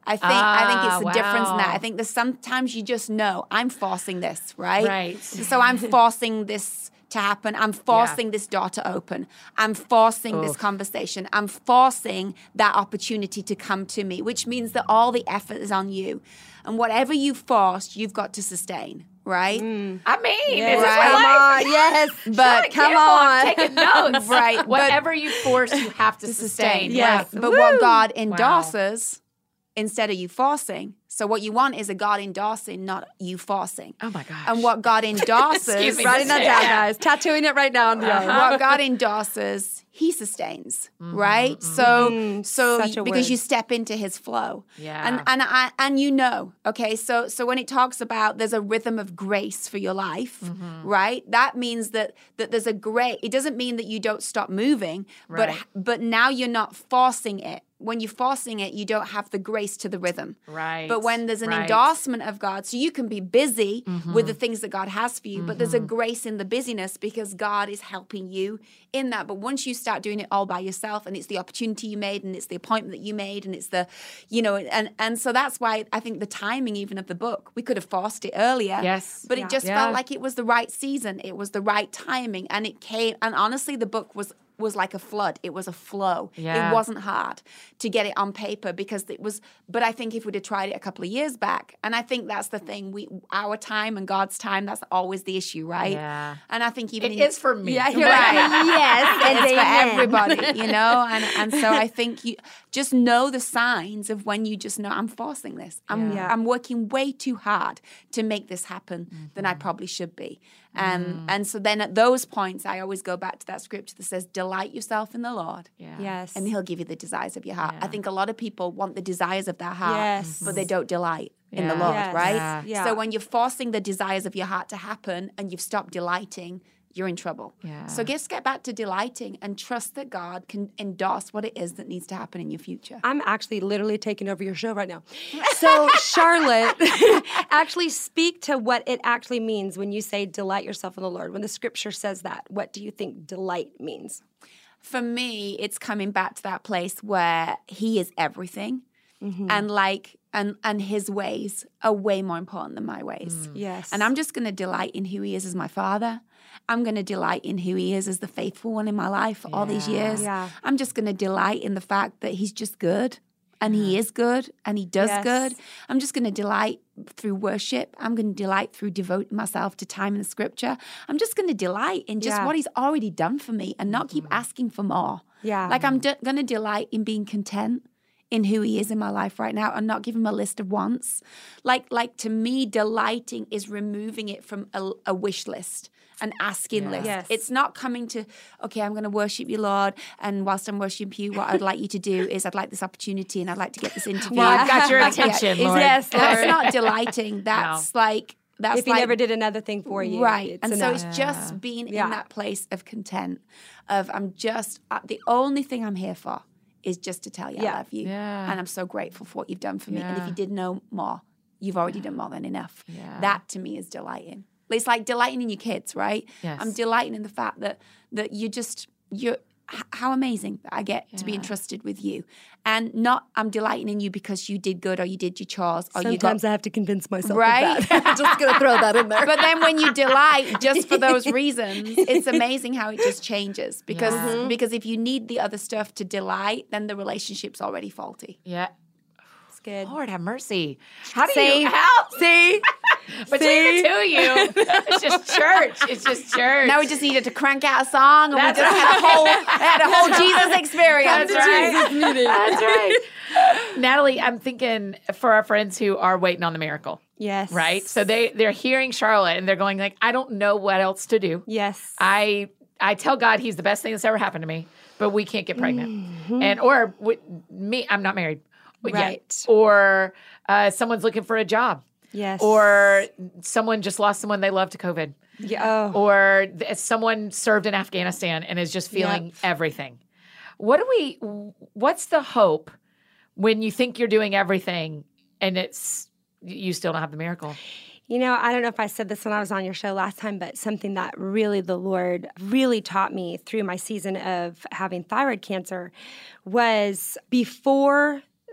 I think I think Ah, it's the difference in that. wow. I think that sometimes you just know I'm forcing this, right? Right. So I'm forcing this to happen. I'm forcing this door to open. I'm forcing this Oof. conversation. I'm forcing that opportunity to come to me, which means that all the effort is on you. And whatever you forced, you've got to sustain, right? I mean, Yes, this is Right. my come life. on, yes. But come Careful, I'm on. taking notes. Right, but- Whatever you force, you have to, to sustain. sustain. Yes. But Woo. what God endorses instead of you forcing. So what you want is a God endorsing, not you forcing. Oh my gosh. And what God endorses, Excuse me, Writing that Yeah. down, guys. Tattooing it right now on the Uh-huh. arm. what God endorses, He sustains, right? So, Mm, so such a because word. you step into His flow, Yeah. and and I and you know, okay. So, so when it talks about there's a rhythm of grace for your life, Mm-hmm. right? That means that that there's a grace. It doesn't mean that you don't stop moving, Right. but but now you're not forcing it. When you're forcing it, you don't have the grace to the rhythm. Right. But when there's an Right. endorsement of God, so you can be busy Mm-hmm. with the things that God has for you, but there's a grace in the busyness because God is helping you in that. But once you start doing it all by yourself, and it's the opportunity you made, and it's the appointment that you made, and it's the, you know, and and so that's why I think the timing even of the book, we could have forced it earlier. Yes. But Yeah. it just Yeah. felt like it was the right season. It was the right timing, and it came. And honestly, the book was was like a flood. It was a flow. Yeah. It wasn't hard to get it on paper because it was, but I think if we'd have tried it a couple of years back, and I think that's the thing, we our time and God's time, that's always the issue, right? Yeah. And I think even It in, is for me. Yeah, you're Right. like, yes, and it's for amen. everybody, you know? And and so I think you just know the signs of when you just know I'm forcing this. I'm Yeah. I'm working way too hard to make this happen than Mm-hmm. I probably should be. Um, And so then at those points, I always go back to that scripture that says, delight yourself in the Lord. Yeah. Yes. And He'll give you the desires of your heart. Yeah. I think a lot of people want the desires of their heart, Yes. but they don't delight in the Yeah. Lord, Yes. right? Yeah. Yeah. So when you're forcing the desires of your heart to happen and you've stopped delighting, you're in trouble. Yeah. So just get back to delighting and trust that God can endorse what it is that needs to happen in your future. I'm actually literally taking over your show right now. So, Charlotte, actually speak to what it actually means when you say delight yourself in the Lord. When the scripture says that, what do you think delight means? For me, it's coming back to that place where He is everything, and like and and His ways are way more important than my ways. Yes. And I'm just going to delight in who He is as my Father. I'm going to delight in who He is as the faithful one in my life for all these Yeah. years. Yeah. I'm just going to delight in the fact that He's just good. And He is good, and He does Yes. good. I'm just going to delight through worship. I'm going to delight through devoting myself to time in the scripture. I'm just going to delight in just Yeah. what He's already done for me and not keep asking for more. Yeah. Like I'm de- going to delight in being content in who He is in my life right now and not give Him a list of wants. Like, like to me, delighting is removing it from a, a wish list, an asking Yeah. list. Yes. It's not coming to, okay, I'm going to worship you, Lord, and whilst I'm worshiping you, what I'd like you to do is I'd like this opportunity and I'd like to get this interview. Well, I've got your Yeah. attention, Is- Lord. Yes, That's Lord. not delighting. That's like, that's if He like, never did another thing for you. Right. it's And so enough. it's just being Yeah. in that place of content, of I'm just, uh, the only thing I'm here for is just to tell you Yeah. I love you. Yeah. And I'm so grateful for what you've done for me. And if Yeah. you did know more, you've already done more than enough. Yeah. That to me is delighting. It's like delighting in your kids, right? Yes. I'm delighting in the fact that that you just, you're, h- how amazing that I get to be Yeah. entrusted with you. And not, I'm delighting in you because you did good or you did your chores or you got Sometimes I have to convince myself Right? of that. I'm just going to throw that in there. but then when you delight just for those reasons, it's amazing how it just changes. Because Yeah. Mhm. because if you need the other stuff to delight, then the relationship's already faulty. Yeah. It's good. Lord have mercy. How do See? you help? See? Between See? the two of you, it's just church. It's just church. Now we just needed to crank out a song, and That's we just had a whole had a whole Jesus experience. That's right. Jesus meeting. That's right. Natalie, I'm thinking for our friends who are waiting on the miracle, Yes. right? So they they're hearing Charlotte and they're going like, I don't know what else to do. Yes. I I tell God He's the best thing that's ever happened to me, but we can't get pregnant. Mm-hmm. And or with me, I'm not married yet. Right. Or uh, someone's looking for a job. yes. Or someone just lost someone they love to COVID. yeah, oh. Or th- someone served in Afghanistan and is just feeling Yep. everything. What do we? What's the hope when you think you're doing everything and it's you still don't have the miracle? You know, I don't know if I said this when I was on your show last time, but something that really the Lord really taught me through my season of having thyroid cancer was before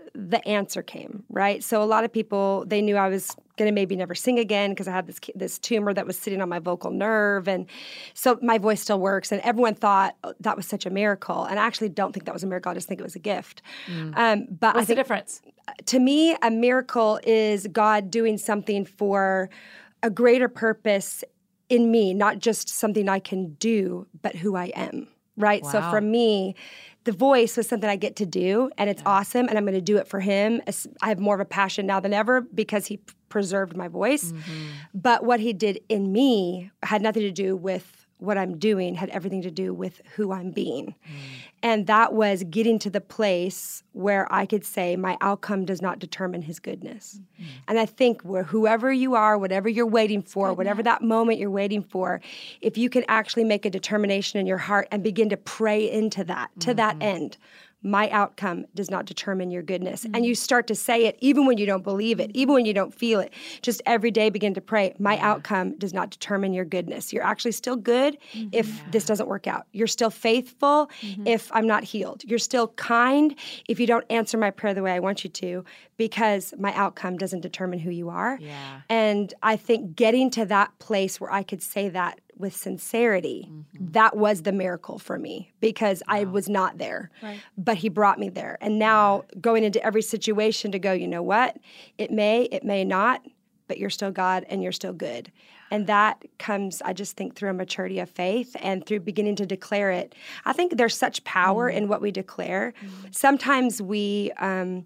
the answer came, right? So a lot of people, they knew I was going to maybe never sing again because I had this this tumor that was sitting on my vocal nerve. And so my voice still works. And everyone thought oh, that was such a miracle. And I actually don't think that was a miracle. I just think it was a gift. Mm. Um, but What's I think, the difference? To me, a miracle is God doing something for a greater purpose in me, not just something I can do, but who I am, right? Wow. So for me, the voice was something I get to do, and it's yeah. awesome, and I'm going to do it for him. I have more of a passion now than ever because he preserved my voice. Mm-hmm. But what he did in me had nothing to do with what I'm doing, had everything to do with who I'm being. Mm. And that was getting to the place where I could say my outcome does not determine his goodness. Mm-hmm. And I think where whoever you are, whatever you're waiting for, Good whatever that moment you're waiting for, if you can actually make a determination in your heart and begin to pray into that, to mm-hmm. that end, my outcome does not determine your goodness. Mm-hmm. And you start to say it even when you don't believe it, even when you don't feel it. Just every day begin to pray, my yeah. outcome does not determine your goodness. You're actually still good mm-hmm. if yeah. this doesn't work out. You're still faithful mm-hmm. if I'm not healed. You're still kind if you don't answer my prayer the way I want you to, because my outcome doesn't determine who you are. Yeah. And I think getting to that place where I could say that with sincerity, mm-hmm. that was the miracle for me because wow. I was not there, right. but he brought me there. And now going into every situation to go, you know what? It may, it may not, but you're still God and you're still good. And that comes, I just think, through a maturity of faith and through beginning to declare it. I think there's such power mm-hmm. in what we declare. Mm-hmm. Sometimes we um,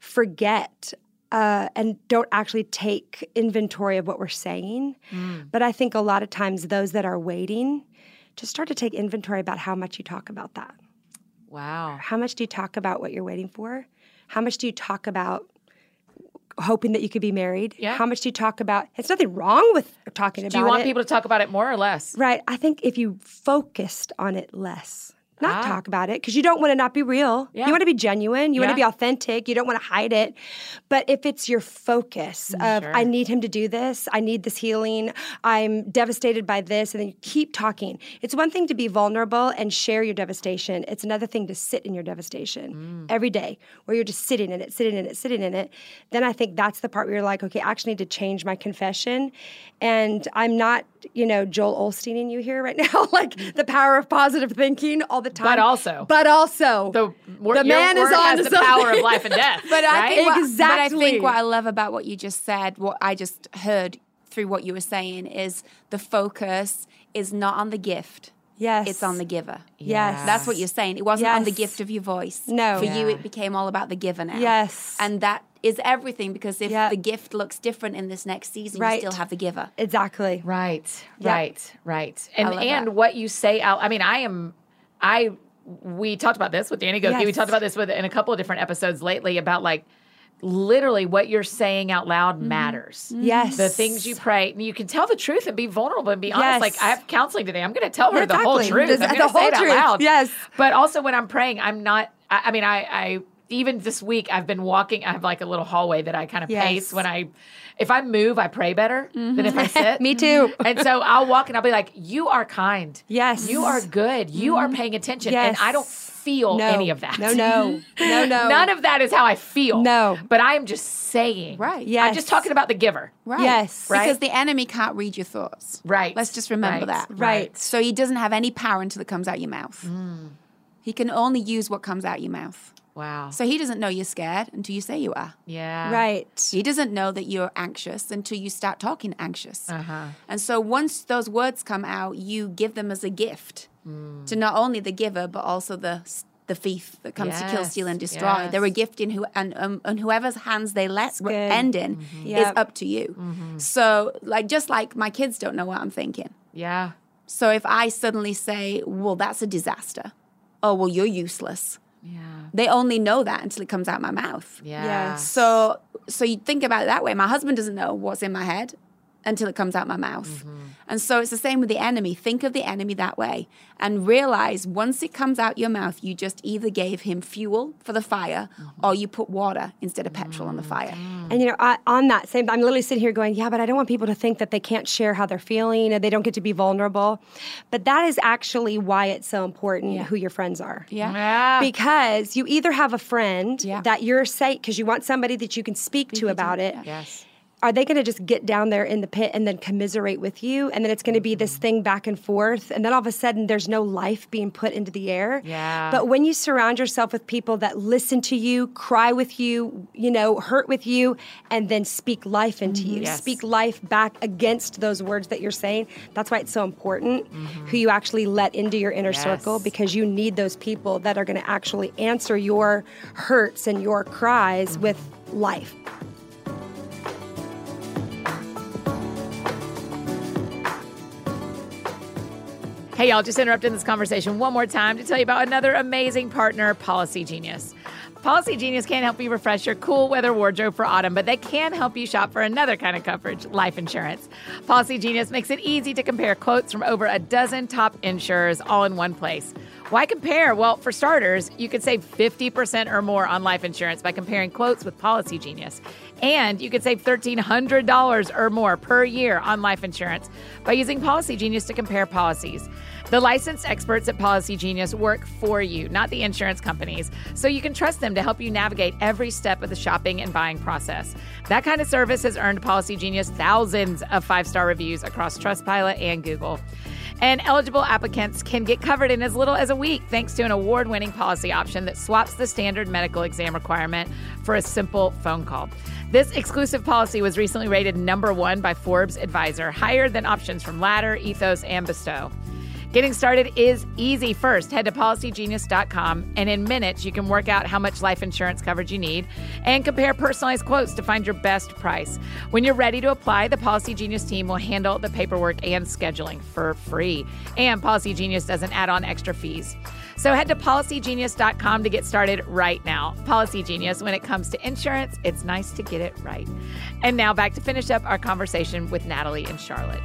forget Uh, and don't actually take inventory of what we're saying. Mm. But I think a lot of times those that are waiting just start to take inventory about how much you talk about that. Wow. How much do you talk about what you're waiting for? How much do you talk about hoping that you could be married? Yeah. How much do you talk about, it's nothing wrong with talking about it. Do you want it. people to talk about it more or less? Right. I think if you focused on it less, not ah. talk about it, because you don't want to not be real. Yeah. You want to be genuine. You yeah. want to be authentic. You don't want to hide it. But if it's your focus of, sure. I need him to do this, I need this healing, I'm devastated by this, and then you keep talking. It's one thing to be vulnerable and share your devastation. It's another thing to sit in your devastation mm. every day, where you're just sitting in it, sitting in it, sitting in it. Then I think that's the part where you're like, okay, I actually need to change my confession. And I'm not, you know, Joel Osteen in you here right now, like the power of positive thinking all the time. But also. But also. The, wor- the man your is word on has the something. power of life and death. But right? I think what, exactly. But I think what I love about what you just said, what I just heard through what you were saying, is the focus is not on the gift. Yes. It's on the giver. Yes. That's what you're saying. It wasn't yes. on the gift of your voice. No. For yeah. you, it became all about the giver now. Yes. And that is everything, because if yep. the gift looks different in this next season, right. you still have the giver. Exactly. Right, yep. right, right. And love and that. what you say out, I mean, I am, I, we talked about this with Danny Gokey. Yes. We talked about this with in a couple of different episodes lately about like, literally what you're saying out loud mm-hmm. matters. Yes. The things you pray. You can tell the truth and be vulnerable and be honest. Yes. Like I have counseling today. I'm going to tell her Exactly. the whole truth. I'm The going to whole say it out truth. loud. Yes. But also when I'm praying, I'm not, I, I mean, I, I, even this week I've been walking, I have like a little hallway that I kind of yes. pace when I, if I move, I pray better mm-hmm. than if I sit. Me too. And so I'll walk and I'll be like, you are kind. Yes. You are good. You mm-hmm. are paying attention. Yes. And I don't feel no. any of that. No, no. No, no. None of that is how I feel. No. But I am just saying. Right. Yes. I'm just talking about the giver. Right. Yes. Right? Because the enemy can't read your thoughts. Right. Let's just remember right. that. Right. So he doesn't have any power until it comes out your mouth. Mm. He can only use what comes out your mouth. Wow. So he doesn't know you're scared until you say you are. Yeah. Right. He doesn't know that you're anxious until you start talking anxious. Uh-huh. And so once those words come out, you give them as a gift mm. to not only the giver, but also the the thief that comes yes. to kill, steal, and destroy. Yes. They're a gift in who and um, and whoever's hands they let Good. end in mm-hmm. is yep. up to you. Mm-hmm. So like just like my kids don't know what I'm thinking. Yeah. So if I suddenly say, well, that's a disaster. Oh, well, you're useless. Yeah. They only know that until it comes out my mouth. Yeah. Yes. So so you think about it that way. My husband doesn't know what's in my head. until it comes out my mouth. Mm-hmm. And so it's the same with the enemy. Think of the enemy that way and realize once it comes out your mouth, you just either gave him fuel for the fire mm-hmm. or you put water instead of petrol mm-hmm. on the fire. And, you know, I, on that same, I'm literally sitting here going, yeah, but I don't want people to think that they can't share how they're feeling and they don't get to be vulnerable. But that is actually why it's so important yeah. who your friends are. Yeah. yeah. Because you either have a friend yeah. that you're safe, because you want somebody that you can speak to about it. Yeah. Yes. Are they going to just get down there in the pit and then commiserate with you? And then it's going to be this thing back and forth. And then all of a sudden, there's no life being put into the air. Yeah. But when you surround yourself with people that listen to you, cry with you, you know, hurt with you, and then speak life into mm-hmm. you, yes. speak life back against those words that you're saying, that's why it's so important mm-hmm. who you actually let into your inner yes. circle, because you need those people that are going to actually answer your hurts and your cries mm-hmm. with life. Hey, y'all, just interrupting this conversation one more time to tell you about another amazing partner, Policy Genius. Policy Genius can't help you refresh your cool weather wardrobe for autumn, but they can help you shop for another kind of coverage, life insurance. Policy Genius makes it easy to compare quotes from over a dozen top insurers all in one place. Why compare? Well, for starters, you could save fifty percent or more on life insurance by comparing quotes with Policy Genius. And you could save one thousand three hundred dollars or more per year on life insurance by using Policy Genius to compare policies. The licensed experts at Policy Genius work for you, not the insurance companies, so you can trust them to help you navigate every step of the shopping and buying process. That kind of service has earned Policy Genius thousands of five-star reviews across Trustpilot and Google. And eligible applicants can get covered in as little as a week thanks to an award-winning policy option that swaps the standard medical exam requirement for a simple phone call. This exclusive policy was recently rated number one by Forbes Advisor, higher than options from Ladder, Ethos, and Bestow. Getting started is easy. First, head to policy genius dot com, and in minutes, you can work out how much life insurance coverage you need and compare personalized quotes to find your best price. When you're ready to apply, the Policy Genius team will handle the paperwork and scheduling for free. And Policy Genius doesn't add on extra fees. So head to policy genius dot com to get started right now. Policy Genius, when it comes to insurance, it's nice to get it right. And now back to finish up our conversation with Natalie and Charlotte.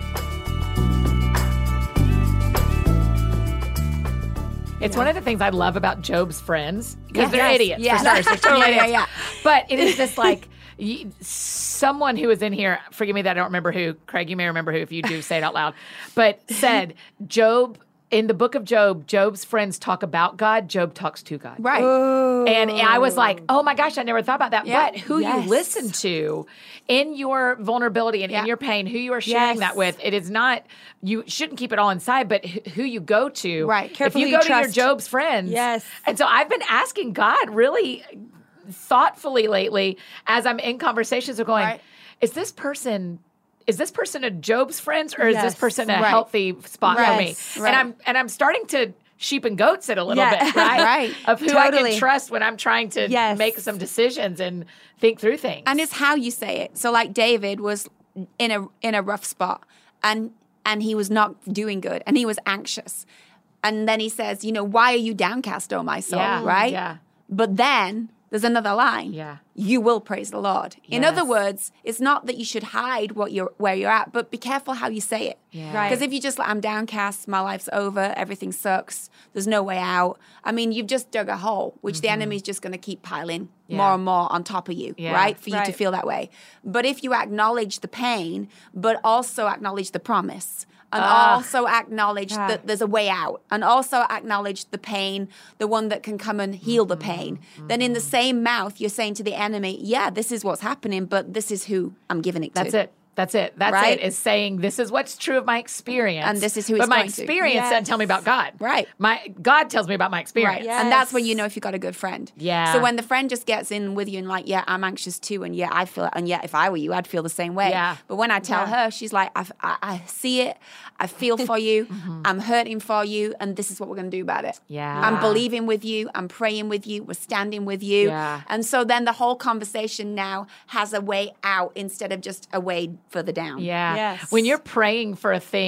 It's yeah. one of the things I love about Job's friends, because yes, they're yes, idiots, yes. for starters. They're totally yeah, idiots. Yeah, yeah. But it is just like, you, someone who was in here, forgive me that I don't remember who, Craig, you may remember who if you do say it out loud, but said, Job, in the book of Job, Job's friends talk about God, Job talks to God. Right. Oh. And I was like, oh my gosh, I never thought about that. Yeah. But who Yes. you listen to in your vulnerability and Yeah. in your pain, who you are sharing Yes. that with, it is not, you shouldn't keep it all inside, but wh- who you go to. Right. Careful if who you you go to your trust. Job's friends. Yes. And so I've been asking God really thoughtfully lately as I'm in conversations of going, Right. is this person... Is this person a Job's friends, or is Yes. this person a Right. healthy spot Right. for me? Right. And I'm and I'm starting to sheep and goats it a little Yeah. bit, right? Right. Of who I Totally. can trust when I'm trying to Yes. make some decisions and think through things. And it's how you say it. So like David was in a in a rough spot and and he was not doing good and he was anxious. And then he says, you know, why are you downcast, oh my soul? Yeah, Right? yeah. But then there's another line. Yeah. You will praise the Lord. In Yes. other words, it's not that you should hide what you're where you're at, but be careful how you say it. Yeah. Right. Because if you just like, I'm downcast, my life's over, everything sucks, there's no way out. I mean, you've just dug a hole, which mm-hmm. the enemy's just going to keep piling Yeah. more and more on top of you, Yeah. right? For you to Right. feel that way. But if you acknowledge the pain, but also acknowledge the promise, and Ah. also acknowledge Yeah. that there's a way out, and also acknowledge the pain, the one that can come and heal the pain, Mm-hmm. then in the same mouth, you're saying to the enemy, yeah, this is what's happening, but this is who I'm giving it to. That's it. That's it. That's Right? it. Is saying this is what's true of my experience, And this is who But it's my going to. experience Yes. doesn't tell me about God. Right. My God tells me about my experience. Right. Yes. And that's when you know if you've got a good friend. Yeah. So when the friend just gets in with you and like, yeah, I'm anxious too. And yeah, I feel it. And yeah, if I were you, I'd feel the same way. Yeah. But when I tell Yeah. her, she's like, I, I, I see it. I feel for you. Mm-hmm. I'm hurting for you. And this is what we're going to do about it. Yeah. I'm believing with you. I'm praying with you. We're standing with you. Yeah. And so then the whole conversation now has a way out instead of just a way further down. Yeah. Yes. When you're praying for a thing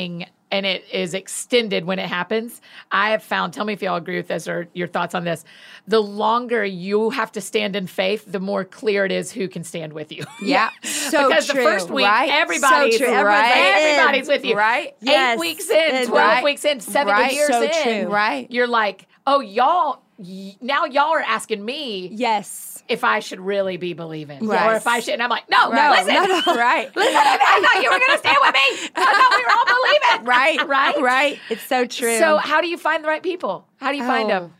and it is extended when it happens, I have found, tell me if y'all agree with this or your thoughts on this, the longer you have to stand in faith, the more clear it is who can stand with you. Yeah. So because true. the first week, Right. everybody's, So true. everybody's, Everyone's like, everybody's with you. Right. Yes. Eight weeks in, And- twelve Right. weeks in, seven Right. years So in. true. Right. You're like, oh, y'all, y- now y'all are asking me Yes. if I should really be believing. Right. Or if I should. And I'm like, no, Right. listen. No, no. Right. Listen to me. I thought you were going to stand with me. I thought we were all believing. Right. Right? Right. It's so true. So how do you find the right people? How do you find Oh. them?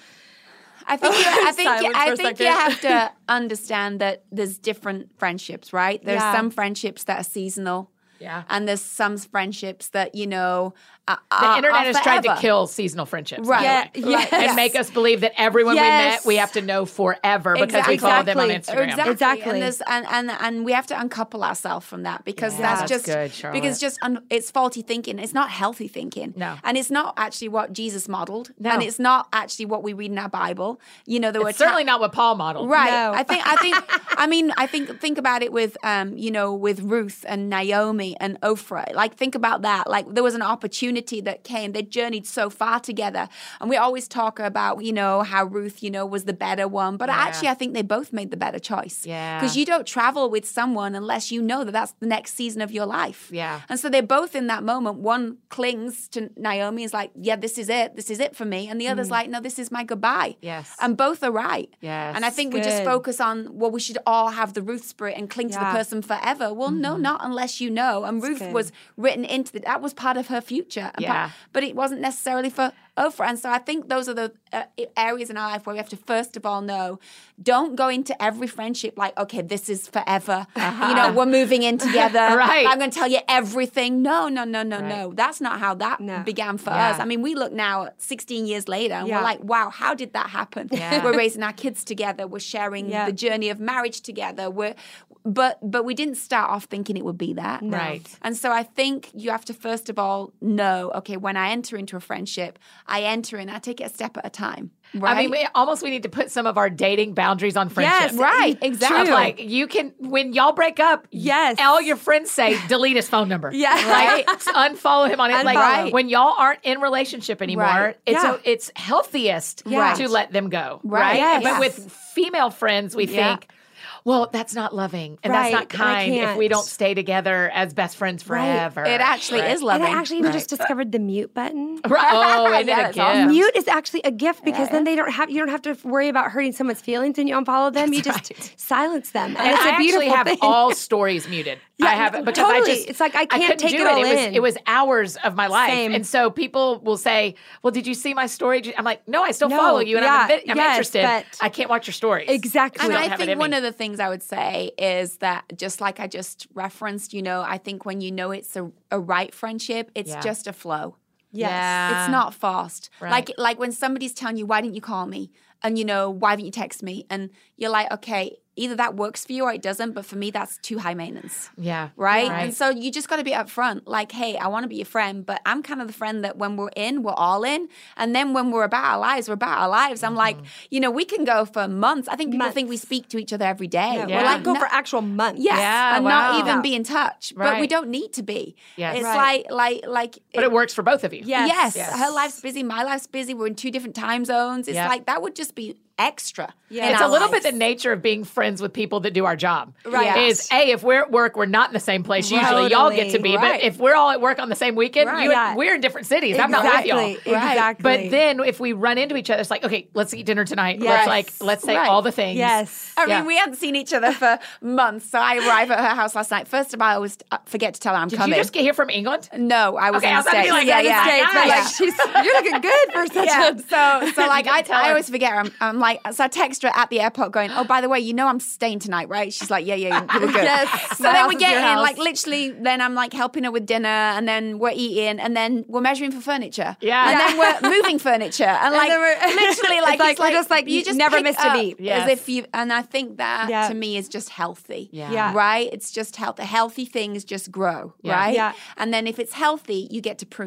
I think you, I think you, Silence for I a think you second. have to understand that there's different friendships, right? There's Yeah. some friendships that are seasonal. Yeah. And there's some friendships that, you know, are, The are, internet are has tried to forever. kill seasonal friendships. Right. by the way. Yeah, Right. yes. And make us believe that everyone we Yes. met, we have to know forever because we follow them on Exactly. Instagram. Exactly. Exactly. And, there's, and, and, and we have to uncouple ourselves from that because Yeah, that's, that's just good, Charlotte. because just un, it's faulty thinking. It's not healthy thinking. No. And it's not actually what Jesus modeled. No. And it's not actually what we read in our Bible. You know, there were It's certainly ta- not what Paul modeled. Right. No. I think I think I mean I think think about it with um, you know, with Ruth and Naomi and Ophrah. Like think about that. Like there was an opportunity that came. They journeyed so far together. And we always talk about, you know, how Ruth, you know, was the better one. But Yeah. actually I think they both made the better choice. Yeah. Because you don't travel with someone unless you know that that's the next season of your life. Yeah. And so they're both in that moment. One clings to Naomi, is like, yeah, this is it. This is it for me. And the other's like, no, this is my goodbye. Yes. And both are right. Yes. And I think we just Good. focus on, well, we should all have the Ruth spirit and cling to Yeah. the person forever. Well, no, not unless you know. And Ruth good. was written into the, that was part of her future. And Yeah. part- but it wasn't necessarily for Ophrah. And so I think those are the uh, areas in our life where we have to first of all know, don't go into every friendship like, okay, this is forever. You know, we're moving in together. Right. I'm going to tell you everything. No, no, no, no, Right. no. That's not how that No. began for Yeah. us. I mean, we look now at sixteen years later and Yeah. we're like, wow, how did that happen? Yeah. We're raising our kids together. We're sharing Yeah. the journey of marriage together. We're, but but we didn't start off thinking it would be that. No. Right. And so I think you have to first of all know, okay, when I enter into a friendship, I enter and I take it a step at a time. Right? I mean, we, almost we need to put some of our dating boundaries on friendship. Yes, right, Of exactly. like you can when y'all break up, Yes. all your friends say delete his phone number. Yeah. Like unfollow him on it. Like Unfollow. when y'all aren't in relationship anymore, Right. it's Yeah. a, it's healthiest Yeah. to let them go. Right. Right. Yes. But with female friends, we Yeah. think, well, that's not loving and Right, that's not and I kind if we can't. don't stay together as best friends forever. it actually Right. is loving. And I actually even just discovered the mute button. Right. Oh, and Yeah, then a it's awesome. gift. Mute is actually a gift because then they don't have you don't have to worry about hurting someone's feelings when you unfollow them. You just silence them, and, And it's I a beautiful actually have thing. all stories muted. Yeah, I have it because totally. I just It's like I can't couldn't take do it all It was in. it was hours of my life, Same. and so people will say, "Well, did you see my story?" I'm like, "No, I still No, follow you, and I'm, yeah, invi- I'm yes, interested. but- I can't watch your stories." Exactly. And don't I have it think in one me. of the things I would say is that just like I just referenced, you know, I think when you know it's a, a right friendship, it's Yeah. just a flow. Yes. Yeah. It's not fast. Right. Like like when somebody's telling you, why didn't you call me? And you know, why didn't you text me? And you're like, okay, either that works for you or it doesn't. But for me, that's too high maintenance. Yeah, Right? Right. And so you just got to be upfront. Like, hey, I want to be your friend, but I'm kind of the friend that when we're in, we're all in. And then when we're about our lives, we're about our lives. I'm like, you know, we can go for months. I think people Months. think we speak to each other every day. Yeah, Yeah. We're like go no- for actual months. Yes, Yeah, and wow. not even Yeah. be in touch. But we Right. don't need to be. Yes. It's Right. like, like, like. but it works for both of you. Yes. Yes, Yes. her life's busy, my life's busy. We're in two different time zones. It's Yeah. like that would just be extra. Yeah. in It's a our little lives. bit the nature of being friends with people that do our job. Right. Is A, if we're at work, we're not in the same place. Usually y'all get to be. Right. But if we're all at work on the same weekend, Right. you, Yeah. we're in different cities. I'm not with Exactly. y'all. Right. Exactly. But then if we run into each other, it's like, okay, let's eat dinner tonight. Yes. Let's like, let's say Right. all the things. yes. I Yeah. mean, we hadn't seen each other for months. So I arrive at her house last night. First of all, I always uh, forget to tell her I'm Did coming. you just get here from England? no, I was Okay, in I the was about to be States. like, yeah, that's yeah. the States, but yeah. Like she's you're looking good for such yeah. a So, so like, I, didn't tell I her. always forget her. I'm, I'm like, so I text her at the airport going, oh, by the way, you know I'm staying tonight, right? She's like, yeah, yeah, we're good. Yes, So my then house we is get your in, house. like literally, then I'm like helping her with dinner and then we're eating and then we're measuring for furniture. Yeah. And Yeah. then we're moving furniture. And like, then we're- literally, like, It's like it's we're just like, you never pick missed a up beat. Yes. As if you, and I think that Yeah. to me is just healthy. Yeah. Yeah. Right? It's just healthy. Healthy things just grow, Yeah. right? Yeah. And then if it's healthy, you get to prune it.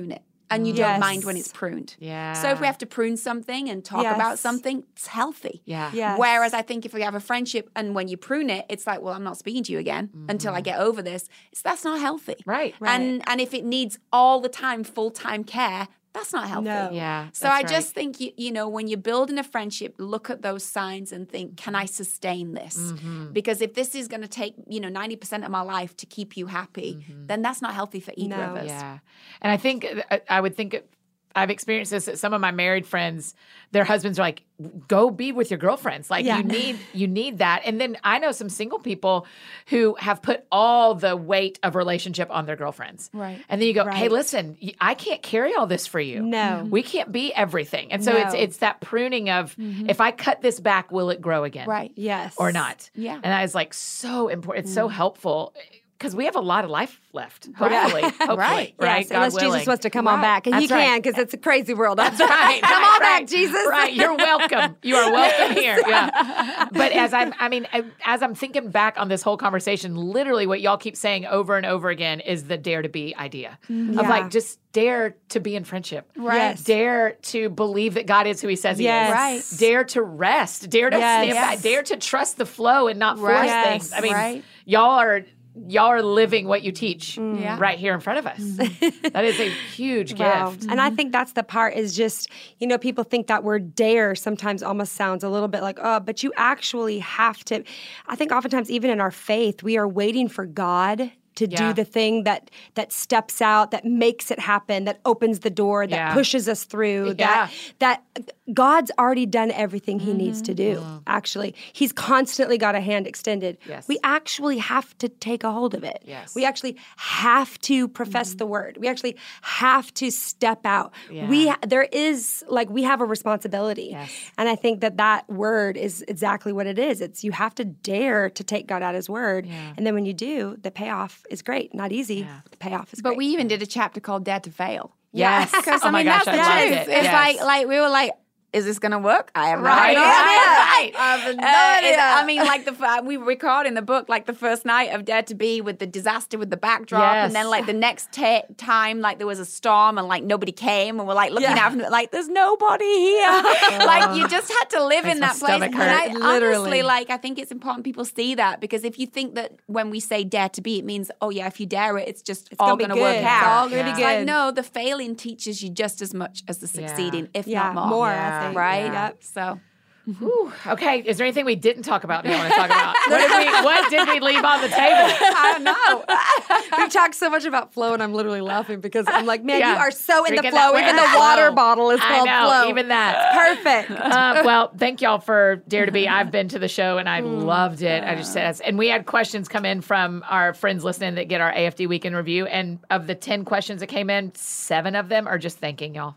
and you Yes. don't mind when it's pruned. Yeah. So if we have to prune something and talk Yes. about something, it's healthy. Yeah. Yes. Whereas I think if we have a friendship and when you prune it, it's like, well, I'm not speaking to you again Mm-hmm. until I get over this. It's, that's not healthy. Right. And and if it needs all the time, full time care, that's not healthy. No. Yeah. So that's I right. just think, you, you know, when you're building a friendship, look at those signs and think, can I sustain this? Mm-hmm. Because if this is going to take, you know, ninety percent of my life to keep you happy, then that's not healthy for either No. of us. Yeah. And I think I- I would think I've experienced this. That some of my married friends, their husbands are like, "Go be with your girlfriends. Like Yeah. you need you need that." And then I know some single people who have put all the weight of relationship on their girlfriends. Right. And then you go, "Hey, Right. listen, y- I can't carry all this for you. No. we can't be everything." And so it's No. it's that pruning of if I cut this back, will it grow again? Right. Yes. Or not? Yeah. And that is like so important. It's so helpful. Because we have a lot of life left, hopefully. hopefully, right? Right. Yes, God unless willing. Jesus wants to come on Right. back, and he That's right. can because it's a crazy world. That's right. Come right, on back, right. Jesus. Right. You're welcome. You are welcome here. Yeah. But as I'm, I mean, as I'm thinking back on this whole conversation, literally what y'all keep saying over and over again is the dare to be idea of Yeah. like, just dare to be in friendship. Right. Yes. Dare to believe that God is who he says he Yes. is. Right. Dare to rest. Dare to Yes. stand back. Yes. Dare to trust the flow and not force Right. things. I mean, Right. y'all are y'all are living what you teach Yeah. right here in front of us. That is a huge Wow. gift. And I think that's the part is just, you know, people think that word dare sometimes almost sounds a little bit like, oh, but you actually have to. I think oftentimes, even in our faith, we are waiting for God to Yeah. do the thing that that steps out, that makes it happen, that opens the door, that Yeah. pushes us through, Yeah. that that God's already done everything he needs to do. Actually, he's constantly got a hand extended. Yes. We actually have to take a hold of it. Yes. We actually have to profess the word. We actually have to step out. Yeah. We there is like we have a responsibility. Yes. And I think that that word is exactly what it is. It's you have to dare to take God at his word. Yeah. And then when you do, the payoff is great. Not easy. Yeah. The payoff is But great. we even did a chapter called Dare to Fail. Yes. Because Oh I my mean, gosh, that's the I loved truth. it. It's Yes. like, like we were like, is this going to work? I have no Right, idea. right, right. I have no idea. I mean, like the f- we record in the book, like the first night of Dare to Be with the disaster with the backdrop, Yes. and then like the next ta time, like there was a storm and like nobody came, and we're like looking Yeah. out and like there's nobody here. Like you just had to live in Makes that my place. stomach And I hurt. Literally. honestly, like I think it's important people see that because if you think that when we say Dare to Be, it means oh yeah, if you dare it, it's just all gonna be going to work good. out. It's all gonna be It's good. like no, the failing teaches you just as much as the succeeding, if yeah, not more. more, Yeah. I think. Right? Yep. So Whew. Okay, is there anything we didn't talk about that you want to talk about? What did we What did we leave on the table? I don't know. We've talked so much about flow, and I'm literally laughing because I'm like, man, Yeah. you are so in the Drinking flow. that- Even we're in the the water flow. bottle is I called know, flow. even that. Perfect. Um, well, thank y'all for Dare to Be. I've been to the show and I loved it. I just said, and we had questions come in from our friends listening that get our A F D Weekend Review. And of the ten questions that came in, seven of them are just thanking y'all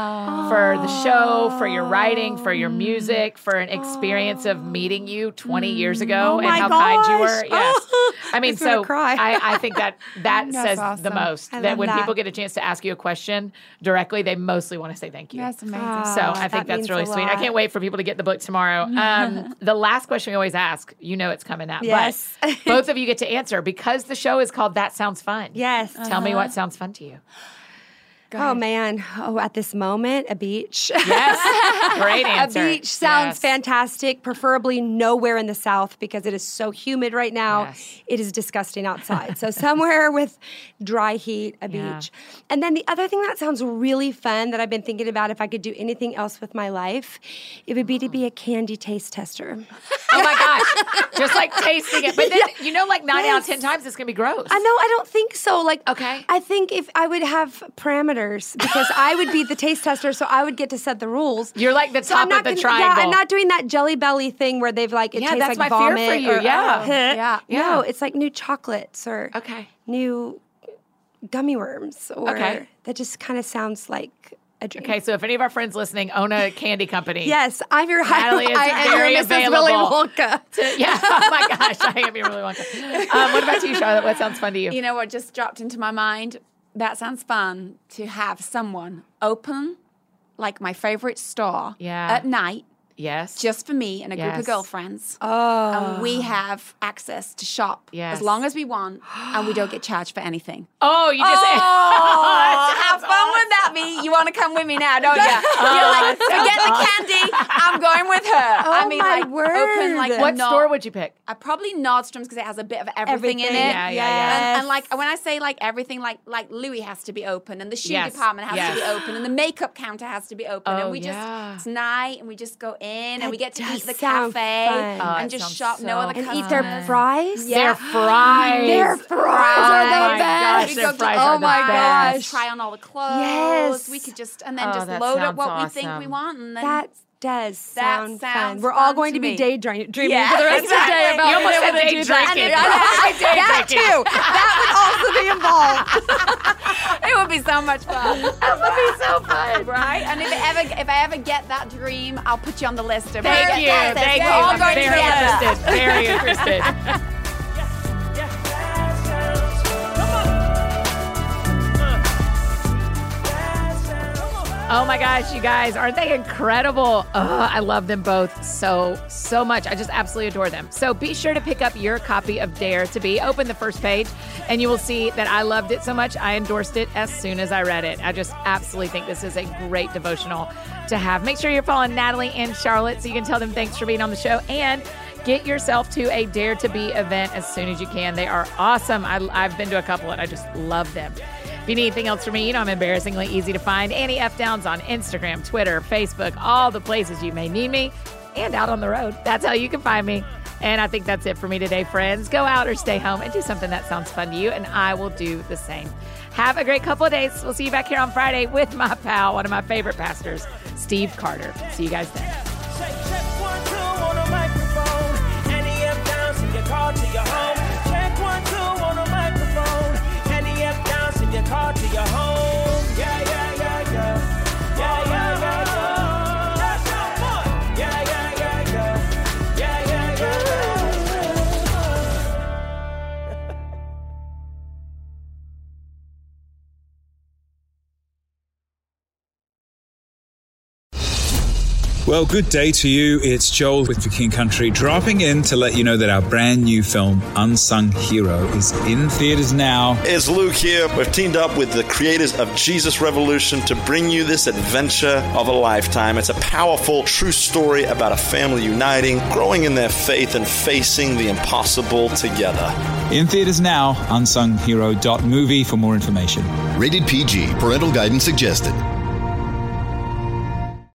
for the show, for your writing, for your music, for an experience of meeting you twenty years ago Oh and my how kind you gosh. were. Yes. Oh, I mean, makes me wanna so cry. I, I think that that That's says the awesome. most. I that love when that. people get a chance to ask you a question directly, they mostly want to say thank you. That's amazing. So I that think that's means really a sweet. I lot. can't wait for people to get the book tomorrow. Um, the last question we always ask, you know it's coming up. Yes. But both of you get to answer because the show is called That Sounds Fun. Yes. Tell me what sounds fun to you. Oh man. Oh, at this moment, a beach. Yes. Great answer. A beach sounds Yes. fantastic, preferably nowhere in the South because it is so humid right now. Yes. It is disgusting outside. So somewhere with dry heat, a Yeah. beach. And then the other thing that sounds really fun that I've been thinking about if I could do anything else with my life, it would be to be a candy taste tester. Oh my gosh. Just like tasting it. But then, you know, like nine out of ten times it's going to be gross. I know, I don't think so. Like, Okay. I think if I would have parameters because I would be the taste tester, so I would get to set the rules. You're like the So top I'm not of the gonna- triangle. Yeah, I'm not doing that Jelly Belly thing where they've like it Yeah, tastes that's like my fear vomit. for you, or, yeah. uh, Yeah. Yeah. No, it's like new chocolates or Okay. new gummy worms or Okay. that just kind of sounds like a dream. Okay, so if any of our friends listening own a candy company. Yes, I'm your Natalie is I am very your Missus Willy available. Wonka. Yeah. Oh my gosh. I am your Willy Wonka. Um, what about you, Charlotte? What sounds fun to you? You know what just dropped into my mind? That sounds fun to have someone open like my favorite store Yeah. at night Yes. just for me and a group Yes. of girlfriends. Oh. And we have access to shop Yes. as long as we want, and we don't get charged for anything. Oh, you just. Oh, how fun would that be? You want to come with me now, don't you? You're like, forget the candy. I'm going with her. Oh, I mean, my like, word. open like What Nord- store would you pick? I probably Nordstrom's because it has a bit of everything, in it. Everything. Yeah, yeah, yeah. And, and like when I say like everything, like like Louis has to be open, and the shoe Yes, department has yes. to be open, and the makeup counter has to be open, Oh, and we yeah. just tonight and we just go in and we get to does eat the sound cafe fun. Oh, and that just sounds shop. so No other And customers. eat their fries? Yeah. Their fries. Their fries Oh are my the best. gosh, We their go to- fries oh are the my best. gosh. Try on all the clothes. Yes. We could just and then Oh, just that load up sounds what we think we awesome. want, and then That does sound fun. sounds We're all fun going to to be me. daydreaming Yeah, for the rest exactly. of the day about You almost being said able to day do that. drinking. That too. That would also be involved. it would be so much fun. That would be so fun. Right, and if I ever if I ever get that dream, I'll put you on the list. Of Thank Get you. that. Thank We're you. all I'm going very together. interested. Very interested. Oh my gosh, you guys, aren't they incredible? Oh, I love them both so, so much. I just absolutely adore them. So be sure to pick up your copy of Dare to Be. Open the first page and you will see that I loved it so much. I endorsed it as soon as I read it. I just absolutely think this is a great devotional to have. Make sure you're following Natalie and Charlotte so you can tell them thanks for being on the show, and get yourself to a Dare to Be event as soon as you can. They are awesome. I, I've been to a couple and I just love them. If you need anything else from me, you know I'm embarrassingly easy to find. Annie F. Downs on Instagram, Twitter, Facebook, all the places you may need me, and out on the road. That's how you can find me. And I think that's it for me today, friends. Go out or stay home and do something that sounds fun to you, and I will do the same. Have a great couple of days. We'll see you back here on Friday with my pal, one of my favorite pastors, Steve Carter. See you guys then. Check, check, one, two on a microphone. Annie F. Downs in your car to your home. Check one, two on a microphone. Annie F. Downs in your car to your home. Yeah, yeah, yeah, yeah. Yeah, yeah, yeah, yeah. That's so fun. Yeah, yeah, yeah, yeah. Yeah, yeah, yeah, yeah. Well, good day to you. It's Joel with For King Country, dropping in to let you know that our brand new film, Unsung Hero, is in theaters now. It's Luke here. We've teamed up with the creators of Jesus Revolution to bring you this adventure of a lifetime. It's a powerful, true story about a family uniting, growing in their faith, and facing the impossible together. In theaters now, unsung hero dot movie for more information. Rated P G. Parental guidance suggested.